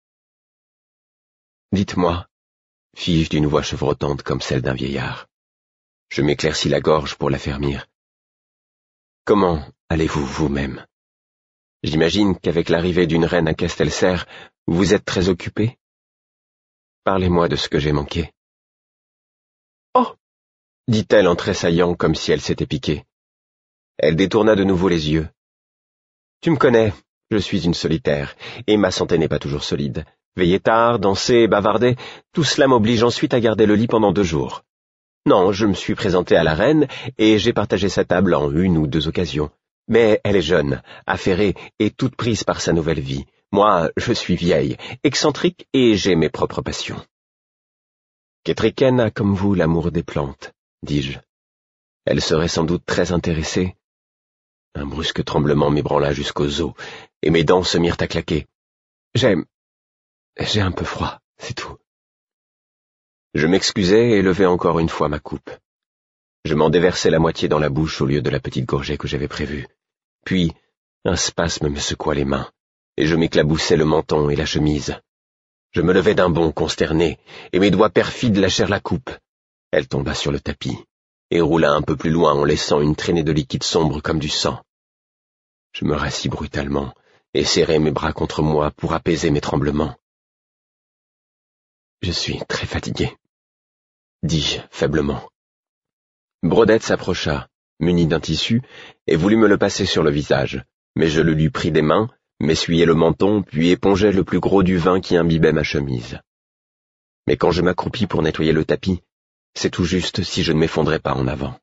« Dites-moi, » fis-je d'une voix chevrotante comme celle d'un vieillard. Je m'éclaircis la gorge pour l'affermir. « Comment allez-vous vous-même? J'imagine qu'avec l'arrivée d'une reine à Castelserre, vous êtes très occupé. Parlez-moi de ce que j'ai manqué. » « Oh !» dit-elle en tressaillant comme si elle s'était piquée. Elle détourna de nouveau les yeux. « Tu me connais, je suis une solitaire, et ma santé n'est pas toujours solide. Veiller tard, danser, bavarder, tout cela m'oblige ensuite à garder le lit pendant deux jours. Non, je me suis présenté à la reine, et j'ai partagé sa table en une ou deux occasions. Mais elle est jeune, affairée et toute prise par sa nouvelle vie. Moi, je suis vieille, excentrique, et j'ai mes propres passions. Kettricken a comme vous l'amour des plantes, dis-je. Elle serait sans doute très intéressée. Un brusque tremblement m'ébranla jusqu'aux os, et mes dents se mirent à claquer. J'ai... j'ai un peu froid, c'est tout. Je m'excusai et levai encore une fois ma coupe. Je m'en déversai la moitié dans la bouche au lieu de la petite gorgée que j'avais prévue. Puis, un spasme me secoua les mains, et je m'éclaboussai le menton et la chemise. Je me levai d'un bond consterné, et mes doigts perfides lâchèrent la coupe. Elle tomba sur le tapis, et roula un peu plus loin en laissant une traînée de liquide sombre comme du sang. Je me rassis brutalement, et serrai mes bras contre moi pour apaiser mes tremblements. « Je suis très fatigué, » dis-je faiblement. Brodette s'approcha, munie d'un tissu, et voulut me le passer sur le visage, mais je le lui pris des mains, m'essuyai le menton, puis épongeai le plus gros du vin qui imbibait ma chemise. Mais quand je m'accroupis pour nettoyer le tapis, c'est tout juste si je ne m'effondrais pas en avant.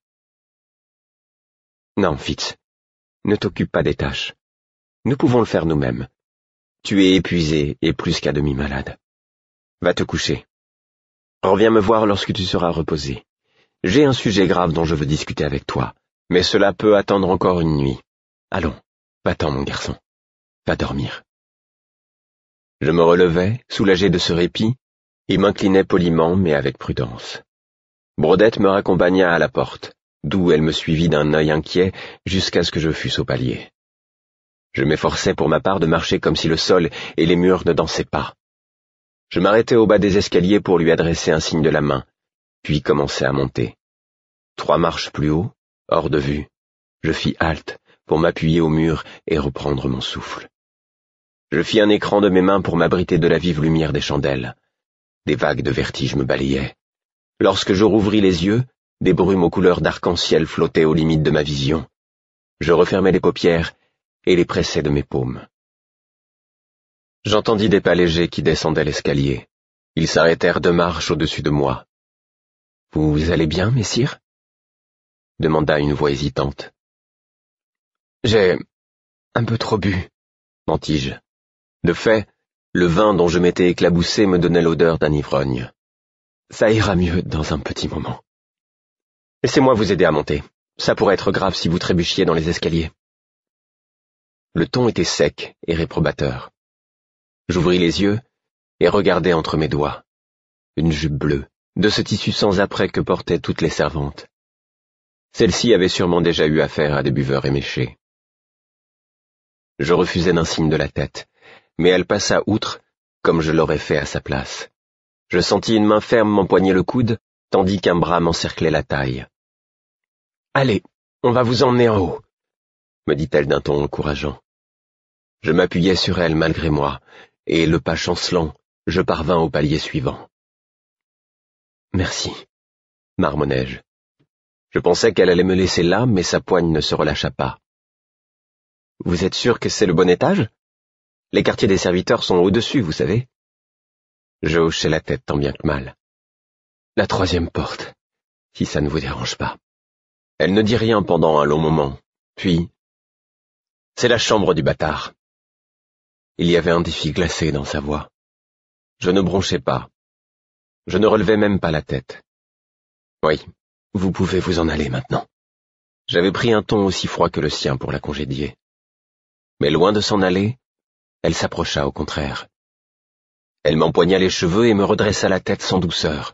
« Non, Fitz, ne t'occupe pas des tâches. Nous pouvons le faire nous-mêmes. Tu es épuisé et plus qu'à demi malade. Va te coucher. Reviens me voir lorsque tu seras reposé. J'ai un sujet grave dont je veux discuter avec toi, mais cela peut attendre encore une nuit. Allons, va-t'en, mon garçon. Va dormir. » Je me relevai, soulagé de ce répit, et m'inclinai poliment mais avec prudence. Brodette me raccompagna à la porte, d'où elle me suivit d'un œil inquiet jusqu'à ce que je fusse au palier. Je m'efforçai pour ma part de marcher comme si le sol et les murs ne dansaient pas. Je m'arrêtai au bas des escaliers pour lui adresser un signe de la main, puis commençai à monter. Trois marches plus haut, hors de vue, je fis halte pour m'appuyer au mur et reprendre mon souffle. Je fis un écran de mes mains pour m'abriter de la vive lumière des chandelles. Des vagues de vertige me balayaient. Lorsque je rouvris les yeux, des brumes aux couleurs d'arc-en-ciel flottaient aux limites de ma vision. Je refermai les paupières et les pressai de mes paumes. J'entendis des pas légers qui descendaient l'escalier. Ils s'arrêtèrent de marche au-dessus de moi. « Vous allez bien, messire ?» demanda une voix hésitante. « J'ai un peu trop bu, » mentis-je. De fait, le vin dont je m'étais éclaboussé me donnait l'odeur d'un ivrogne. Ça ira mieux dans un petit moment. Laissez-moi vous aider à monter. Ça pourrait être grave si vous trébuchiez dans les escaliers. Le ton était sec et réprobateur. J'ouvris les yeux et regardai entre mes doigts. Une jupe bleue, de ce tissu sans apprêt que portaient toutes les servantes. Celle-ci avait sûrement déjà eu affaire à des buveurs éméchés. Je refusai d'un signe de la tête, mais elle passa outre, comme je l'aurais fait à sa place. Je sentis une main ferme m'empoigner le coude, tandis qu'un bras m'encerclait la taille. « Allez, on va vous emmener en haut », me dit-elle d'un ton encourageant. Je m'appuyai sur elle malgré moi, et, le pas chancelant, je parvins au palier suivant. « Merci », marmonnai-je. Je pensais qu'elle allait me laisser là, mais sa poigne ne se relâcha pas. « Vous êtes sûr que c'est le bon étage ? Les quartiers des serviteurs sont au-dessus, vous savez. » Je hochai la tête tant bien que mal. « La troisième porte, si ça ne vous dérange pas. » Elle ne dit rien pendant un long moment, puis... « C'est la chambre du bâtard. » Il y avait un défi glacé dans sa voix. Je ne bronchais pas. Je ne relevais même pas la tête. « Oui, vous pouvez vous en aller maintenant. » J'avais pris un ton aussi froid que le sien pour la congédier. Mais loin de s'en aller, elle s'approcha au contraire. Elle m'empoigna les cheveux et me redressa la tête sans douceur.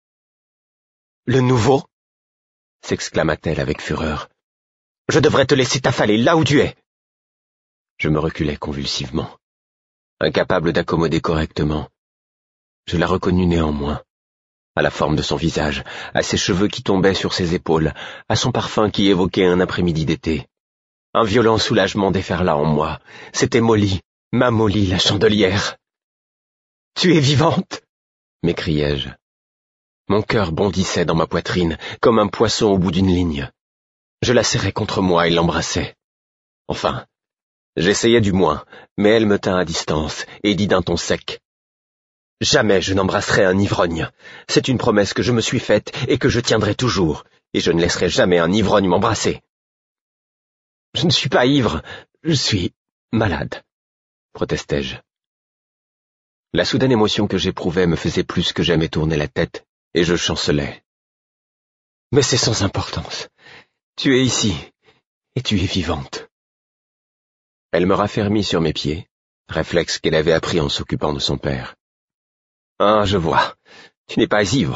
« Le nouveau ?» s'exclama-t-elle avec fureur. « Je devrais te laisser t'affaler là où tu es !» Je me reculai convulsivement, incapable d'accommoder correctement. Je la reconnus néanmoins, à la forme de son visage, à ses cheveux qui tombaient sur ses épaules, à son parfum qui évoquait un après-midi d'été. Un violent soulagement déferla en moi. C'était Molly, ma Molly la chandelière. « Tu es vivante !» m'écriai-je. Mon cœur bondissait dans ma poitrine, comme un poisson au bout d'une ligne. Je la serrais contre moi et l'embrassais. Enfin, j'essayais du moins, mais elle me tint à distance et dit d'un ton sec. « Jamais je n'embrasserai un ivrogne. C'est une promesse que je me suis faite et que je tiendrai toujours, et je ne laisserai jamais un ivrogne m'embrasser. »« Je ne suis pas ivre, je suis malade, » protestai-je. La soudaine émotion que j'éprouvais me faisait plus que jamais tourner la tête, et je chancelais. « Mais c'est sans importance. Tu es ici, et tu es vivante. » Elle me raffermit sur mes pieds, réflexe qu'elle avait appris en s'occupant de son père. « Ah, je vois, tu n'es pas ivre. »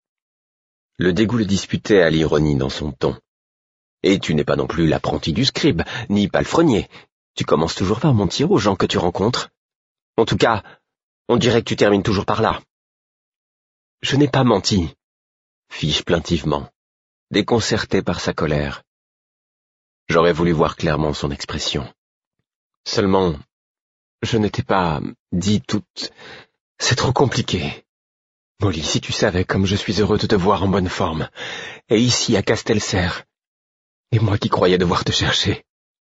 Le dégoût le disputait à l'ironie dans son ton. « Et tu n'es pas non plus l'apprenti du scribe, ni palefrenier. Tu commences toujours par mentir aux gens que tu rencontres. En tout cas, on dirait que tu termines toujours par là. »« Je n'ai pas menti, » fis-je plaintivement, déconcerté par sa colère. J'aurais voulu voir clairement son expression. Seulement, je n'étais pas dit toute... C'est trop compliqué. Molly, si tu savais comme je suis heureux de te voir en bonne forme, et ici à Castelser, et moi qui croyais devoir te chercher.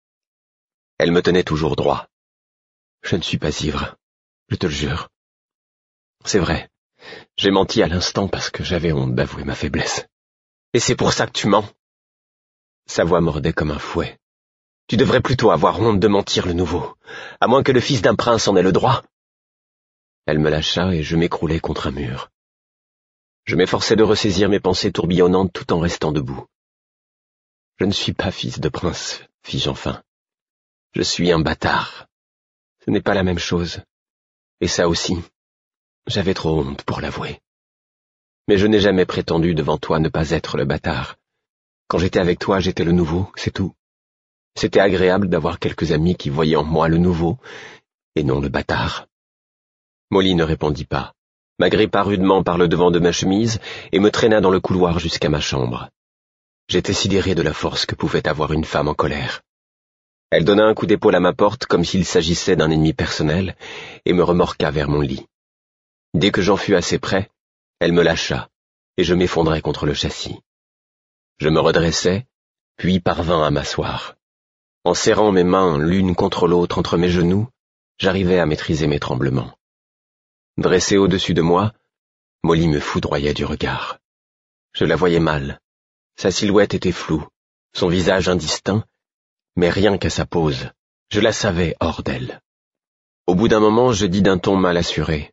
Elle me tenait toujours droit. Je ne suis pas ivre, je te le jure. C'est vrai, j'ai menti à l'instant parce que j'avais honte d'avouer ma faiblesse. Et c'est pour ça que tu mens. Sa voix mordait comme un fouet. Tu devrais plutôt avoir honte de mentir, le nouveau, à moins que le fils d'un prince en ait le droit. Elle me lâcha et je m'écroulai contre un mur. Je m'efforçai de ressaisir mes pensées tourbillonnantes tout en restant debout. Je ne suis pas fils de prince, fis-je enfin. Je suis un bâtard. Ce n'est pas la même chose. Et ça aussi, j'avais trop honte pour l'avouer. Mais je n'ai jamais prétendu devant toi ne pas être le bâtard. Quand j'étais avec toi, j'étais le nouveau, c'est tout. C'était agréable d'avoir quelques amis qui voyaient en moi le nouveau, et non le bâtard. Molly ne répondit pas, m'agrippa rudement par le devant de ma chemise et me traîna dans le couloir jusqu'à ma chambre. J'étais sidéré de la force que pouvait avoir une femme en colère. Elle donna un coup d'épaule à ma porte comme s'il s'agissait d'un ennemi personnel et me remorqua vers mon lit. Dès que j'en fus assez près, elle me lâcha et je m'effondrai contre le châssis. Je me redressai, puis parvins à m'asseoir. En serrant mes mains l'une contre l'autre entre mes genoux, j'arrivai à maîtriser mes tremblements. Dressée au-dessus de moi, Molly me foudroyait du regard. Je la voyais mal. Sa silhouette était floue, son visage indistinct, mais rien qu'à sa pose, je la savais hors d'elle. Au bout d'un moment, je dis d'un ton mal assuré.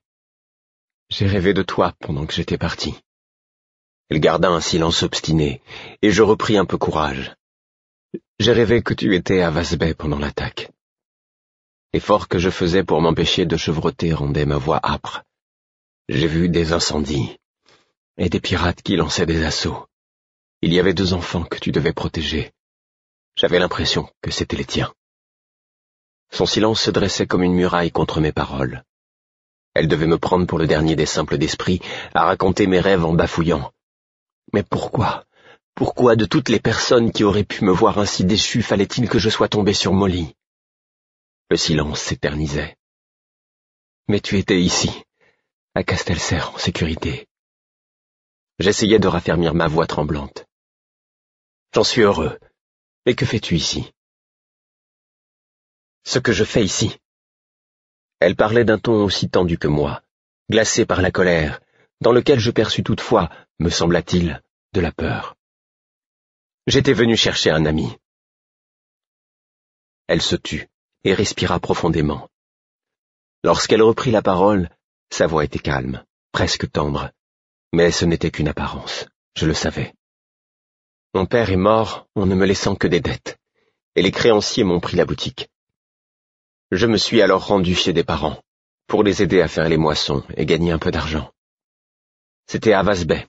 « J'ai rêvé de toi pendant que j'étais parti. » Elle garda un silence obstiné, et je repris un peu courage. « J'ai rêvé que tu étais à Vasbay pendant l'attaque. » L'effort que je faisais pour m'empêcher de chevrotter rendait ma voix âpre. J'ai vu des incendies, et des pirates qui lançaient des assauts. Il y avait deux enfants que tu devais protéger. J'avais l'impression que c'étaient les tiens. Son silence se dressait comme une muraille contre mes paroles. Elle devait me prendre pour le dernier des simples d'esprit, à raconter mes rêves en bafouillant. Mais pourquoi, pourquoi de toutes les personnes qui auraient pu me voir ainsi déchu, fallait-il que je sois tombé sur Molly? Le silence s'éternisait. Mais tu étais ici, à Castelserre, en sécurité. J'essayais de raffermir ma voix tremblante. J'en suis heureux. Mais que fais-tu ici? Ce que je fais ici. Elle parlait d'un ton aussi tendu que moi, glacé par la colère, dans lequel je perçus toutefois, me sembla-t-il, de la peur. J'étais venu chercher un ami. Elle se tut et respira profondément. Lorsqu'elle reprit la parole, sa voix était calme, presque tendre, mais ce n'était qu'une apparence, je le savais. Mon père est mort en ne me laissant que des dettes, et les créanciers m'ont pris la boutique. Je me suis alors rendu chez des parents, pour les aider à faire les moissons et gagner un peu d'argent. C'était à Vasbay.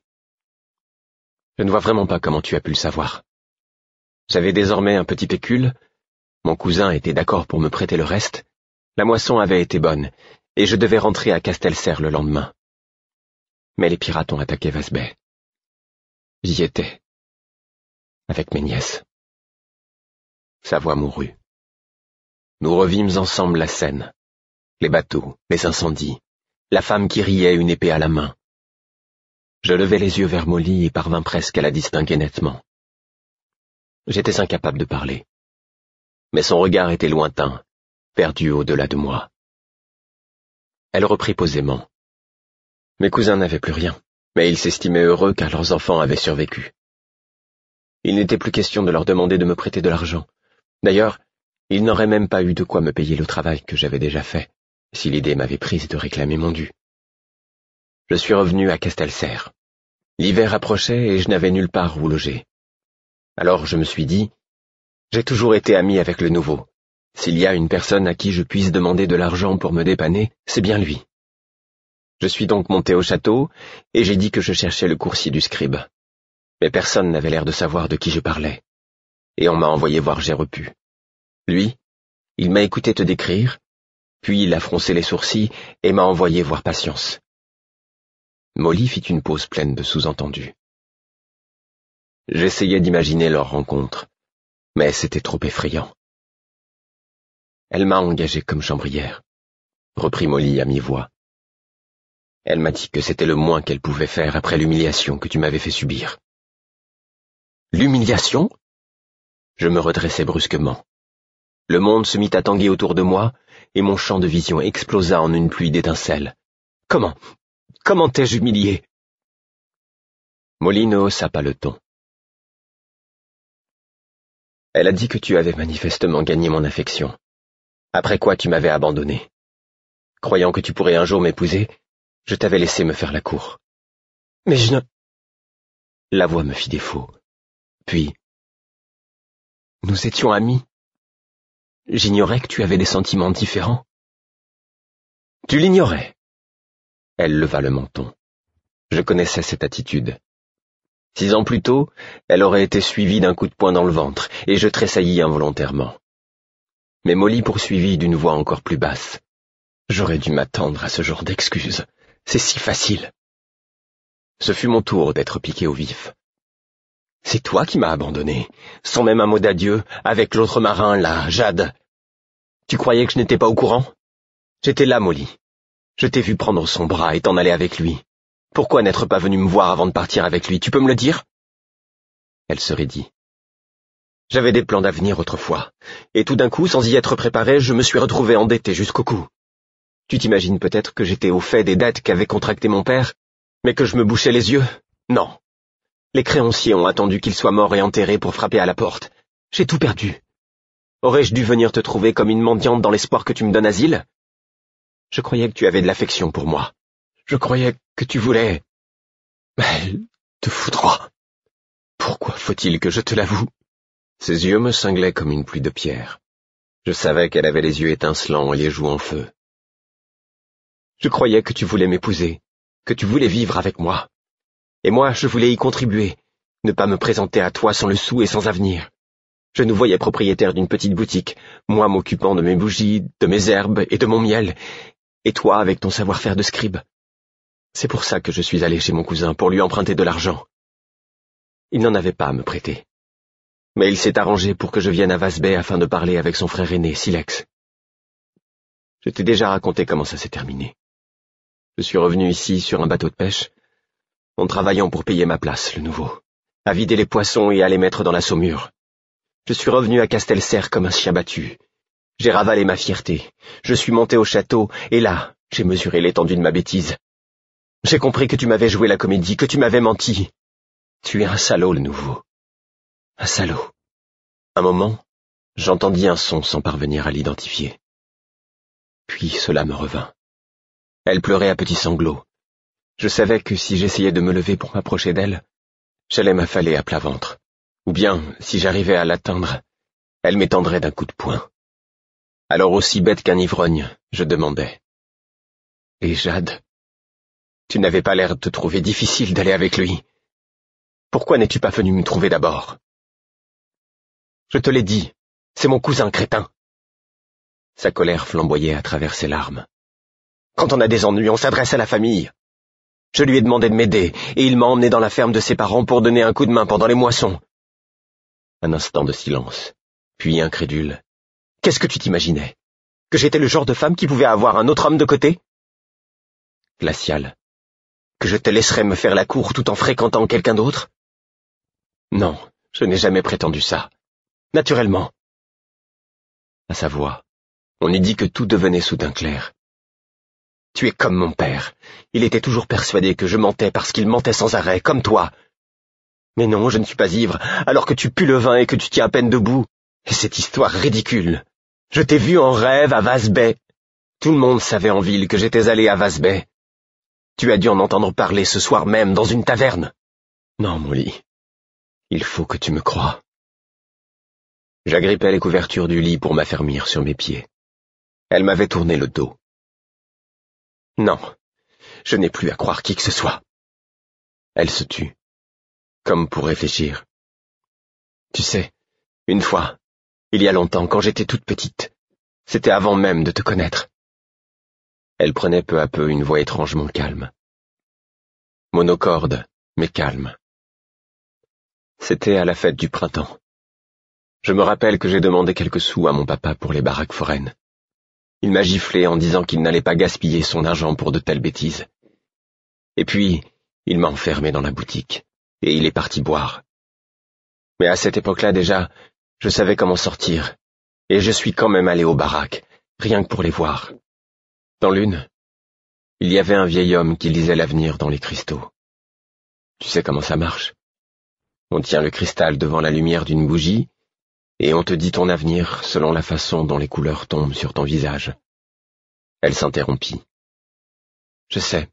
Je ne vois vraiment pas comment tu as pu le savoir. J'avais désormais un petit pécule, mon cousin était d'accord pour me prêter le reste, la moisson avait été bonne, et je devais rentrer à Castelserre le lendemain. Mais les pirates ont attaqué Vasbay. J'y étais, avec mes nièces. Sa voix mourut. Nous revîmes ensemble la scène, les bateaux, les incendies, la femme qui riait une épée à la main. Je levai les yeux vers Molly et parvins presque à la distinguer nettement. J'étais incapable de parler, mais son regard était lointain, perdu au-delà de moi. Elle reprit posément. Mes cousins n'avaient plus rien, mais ils s'estimaient heureux car leurs enfants avaient survécu. Il n'était plus question de leur demander de me prêter de l'argent. D'ailleurs, ils n'auraient même pas eu de quoi me payer le travail que j'avais déjà fait, si l'idée m'avait prise de réclamer mon dû. Je suis revenu à Castelserre. L'hiver approchait et je n'avais nulle part où loger. Alors je me suis dit, j'ai toujours été ami avec le nouveau. S'il y a une personne à qui je puisse demander de l'argent pour me dépanner, c'est bien lui. Je suis donc monté au château et j'ai dit que je cherchais le coursier du scribe. Mais personne n'avait l'air de savoir de qui je parlais. Et on m'a envoyé voir Gérepu. Lui, il m'a écouté te décrire, puis il a froncé les sourcils et m'a envoyé voir Patience. Molly fit une pause pleine de sous-entendus. J'essayais d'imaginer leur rencontre, mais c'était trop effrayant. Elle m'a engagé comme chambrière, reprit Molly à mi-voix. Elle m'a dit que c'était le moins qu'elle pouvait faire après l'humiliation que tu m'avais fait subir. L'humiliation? Je me redressai brusquement. Le monde se mit à tanguer autour de moi, et mon champ de vision explosa en une pluie d'étincelles. Comment? Comment t'ai-je humilié? Molly ne haussa pas le ton. Elle a dit que tu avais manifestement gagné mon affection, après quoi tu m'avais abandonné. Croyant que tu pourrais un jour m'épouser, je t'avais laissé me faire la cour. Mais je ne... La voix me fit défaut. Puis... Nous étions amis. J'ignorais que tu avais des sentiments différents. Tu l'ignorais. Elle leva le menton. Je connaissais cette attitude. Six ans plus tôt, elle aurait été suivie d'un coup de poing dans le ventre, et je tressaillis involontairement. Mais Molly poursuivit d'une voix encore plus basse. J'aurais dû m'attendre à ce genre d'excuses. C'est si facile. Ce fut mon tour d'être piqué au vif. C'est toi qui m'as abandonné, sans même un mot d'adieu, avec l'autre marin, là, Jade. Tu croyais que je n'étais pas au courant? J'étais là, Molly. Je t'ai vu prendre son bras et t'en aller avec lui. Pourquoi n'être pas venu me voir avant de partir avec lui? Tu peux me le dire? Elle se raidit. J'avais des plans d'avenir autrefois, et tout d'un coup, sans y être préparé, je me suis retrouvé endetté jusqu'au cou. Tu t'imagines peut-être que j'étais au fait des dettes qu'avait contractées mon père, mais que je me bouchais les yeux? Non. Les créanciers ont attendu qu'il soit mort et enterré pour frapper à la porte. J'ai tout perdu. Aurais-je dû venir te trouver comme une mendiante dans l'espoir que tu me donnes asile? Je croyais que tu avais de l'affection pour moi. Je croyais que tu voulais... Elle te foudroie. Pourquoi faut-il que je te l'avoue? Ses yeux me cinglaient comme une pluie de pierres. Je savais qu'elle avait les yeux étincelants et les joues en feu. Je croyais que tu voulais m'épouser, que tu voulais vivre avec moi. Et moi, je voulais y contribuer, ne pas me présenter à toi sans le sou et sans avenir. Je nous voyais propriétaires d'une petite boutique, moi m'occupant de mes bougies, de mes herbes et de mon miel, et toi avec ton savoir-faire de scribe. C'est pour ça que je suis allé chez mon cousin, pour lui emprunter de l'argent. Il n'en avait pas à me prêter. Mais il s'est arrangé pour que je vienne à Vasbay afin de parler avec son frère aîné, Silex. Je t'ai déjà raconté comment ça s'est terminé. Je suis revenu ici sur un bateau de pêche, en travaillant pour payer ma place, le nouveau, à vider les poissons et à les mettre dans la saumure. Je suis revenu à Castelserre comme un chien battu. J'ai ravalé ma fierté, je suis monté au château, et là, j'ai mesuré l'étendue de ma bêtise. J'ai compris que tu m'avais joué la comédie, que tu m'avais menti. Tu es un salaud, le nouveau. Un salaud. Un moment, j'entendis un son sans parvenir à l'identifier. Puis cela me revint. Elle pleurait à petits sanglots. Je savais que si j'essayais de me lever pour m'approcher d'elle, j'allais m'affaler à plat ventre. Ou bien, si j'arrivais à l'atteindre, elle m'étendrait d'un coup de poing. Alors aussi bête qu'un ivrogne, je demandai. « Et Jade, tu n'avais pas l'air de te trouver difficile d'aller avec lui. Pourquoi n'es-tu pas venu me trouver d'abord ?»« Je te l'ai dit, c'est mon cousin crétin. » Sa colère flamboyait à travers ses larmes. « Quand on a des ennuis, on s'adresse à la famille. Je lui ai demandé de m'aider, et il m'a emmené dans la ferme de ses parents pour donner un coup de main pendant les moissons. » Un instant de silence, puis incrédule. « Qu'est-ce que tu t'imaginais? Que j'étais le genre de femme qui pouvait avoir un autre homme de côté? » Glacial. « Que je te laisserais me faire la cour tout en fréquentant quelqu'un d'autre? » Non, je n'ai jamais prétendu ça. Naturellement. À sa voix, on eût dit que tout devenait soudain clair. « Tu es comme mon père. Il était toujours persuadé que je mentais parce qu'il mentait sans arrêt, comme toi. Mais non, je ne suis pas ivre, alors que tu pues le vin et que tu tiens à peine debout. Et cette histoire ridicule. Je t'ai vu en rêve à Vasbay. Tout le monde savait en ville que j'étais allé à Vasbay. Tu as dû en entendre parler ce soir même dans une taverne. Non, Molly, il faut que tu me croies. » J'agrippais les couvertures du lit pour m'affermir sur mes pieds. Elle m'avait tourné le dos. Non, je n'ai plus à croire qui que ce soit. Elle se tut, comme pour réfléchir. Tu sais, une fois, il y a longtemps, quand j'étais toute petite, c'était avant même de te connaître. Elle prenait peu à peu une voix étrangement calme. Monocorde, mais calme. C'était à la fête du printemps. Je me rappelle que j'ai demandé quelques sous à mon papa pour les baraques foraines. Il m'a giflé en disant qu'il n'allait pas gaspiller son argent pour de telles bêtises. Et puis, il m'a enfermé dans la boutique, et il est parti boire. Mais à cette époque-là déjà, je savais comment sortir, et je suis quand même allé aux baraques, rien que pour les voir. Dans l'une, il y avait un vieil homme qui lisait l'avenir dans les cristaux. Tu sais comment ça marche? On tient le cristal devant la lumière d'une bougie, et on te dit ton avenir selon la façon dont les couleurs tombent sur ton visage. Elle s'interrompit. Je sais.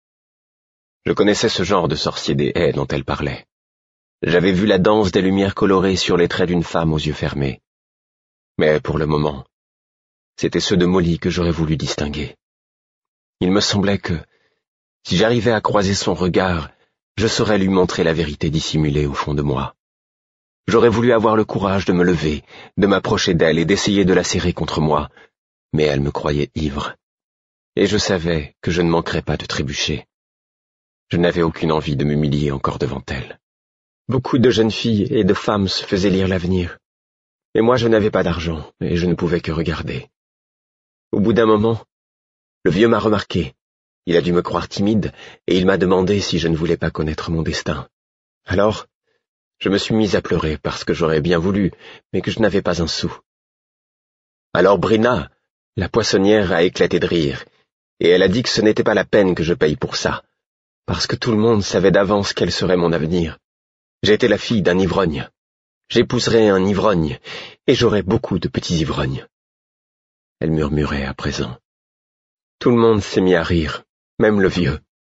Je connaissais ce genre de sorcier des haies dont elle parlait. J'avais vu la danse des lumières colorées sur les traits d'une femme aux yeux fermés. Mais pour le moment, c'était ceux de Molly que j'aurais voulu distinguer. Il me semblait que, si j'arrivais à croiser son regard, je saurais lui montrer la vérité dissimulée au fond de moi. J'aurais voulu avoir le courage de me lever, de m'approcher d'elle et d'essayer de la serrer contre moi, mais elle me croyait ivre. Et je savais que je ne manquerais pas de trébucher. Je n'avais aucune envie de m'humilier encore devant elle. Beaucoup de jeunes filles et de femmes se faisaient lire l'avenir. Et moi je n'avais pas d'argent, et je ne pouvais que regarder. Au bout d'un moment, le vieux m'a remarqué. Il a dû me croire timide, et il m'a demandé si je ne voulais pas connaître mon destin. Alors, je me suis mise à pleurer parce que j'aurais bien voulu, mais que je n'avais pas un sou. Alors Brina, la poissonnière, a éclaté de rire, et elle a dit que ce n'était pas la peine que je paye pour ça, parce que tout le monde savait d'avance quel serait mon avenir. J'étais la fille d'un ivrogne. J'épouserais un ivrogne, et j'aurais beaucoup de petits ivrognes. Elle murmurait à présent. Tout le monde s'est mis à rire, même le vieux.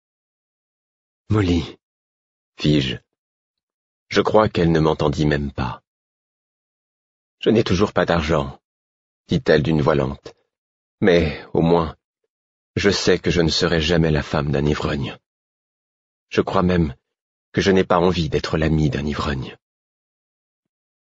Molly, fis-je. Je crois qu'elle ne m'entendit même pas. Je n'ai toujours pas d'argent, dit-elle d'une voix lente, mais, au moins, je sais que je ne serai jamais la femme d'un ivrogne. Je crois même que je n'ai pas envie d'être l'amie d'un ivrogne.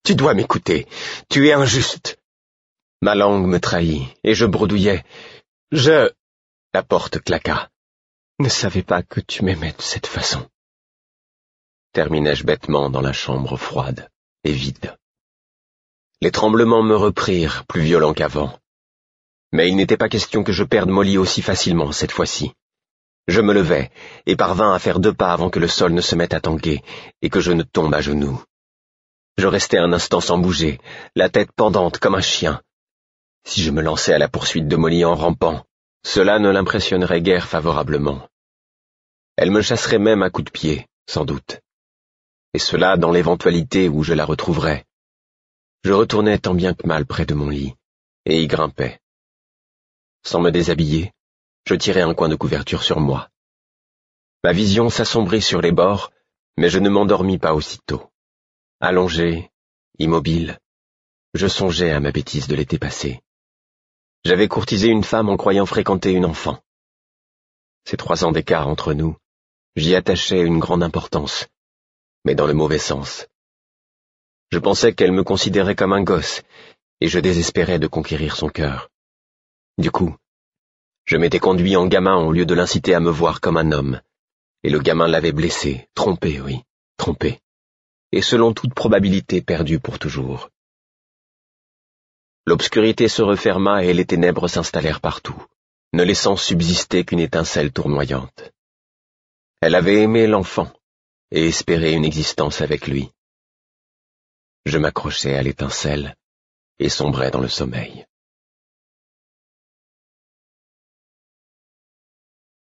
Tu dois m'écouter. Tu es injuste. Ma langue me trahit, et je bredouillais. Je... La porte claqua. Ne savais pas que tu m'aimais de cette façon. Terminai-je bêtement dans la chambre froide et vide. Les tremblements me reprirent, plus violents qu'avant. Mais il n'était pas question que je perde Molly aussi facilement cette fois-ci. Je me levai et parvins à faire deux pas avant que le sol ne se mette à tanguer et que je ne tombe à genoux. Je restai un instant sans bouger, la tête pendante comme un chien. Si je me lançais à la poursuite de Molly en rampant, cela ne l'impressionnerait guère favorablement. Elle me chasserait même à coups de pied, sans doute. Et cela dans l'éventualité où je la retrouverais. Je retournai tant bien que mal près de mon lit, et y grimpai. Sans me déshabiller, je tirai un coin de couverture sur moi. Ma vision s'assombrit sur les bords, mais je ne m'endormis pas aussitôt. Allongé, immobile, je songeais à ma bêtise de l'été passé. J'avais courtisé une femme en croyant fréquenter une enfant. Ces trois ans d'écart entre nous, j'y attachais une grande importance, mais dans le mauvais sens. Je pensais qu'elle me considérait comme un gosse, et je désespérais de conquérir son cœur. Du coup, je m'étais conduit en gamin au lieu de l'inciter à me voir comme un homme, et le gamin l'avait blessé, trompé, oui, trompé, et selon toute probabilité perdu pour toujours. L'obscurité se referma et les ténèbres s'installèrent partout, ne laissant subsister qu'une étincelle tournoyante. Elle avait aimé l'enfant et espéré une existence avec lui. Je m'accrochai à l'étincelle et sombrai dans le sommeil.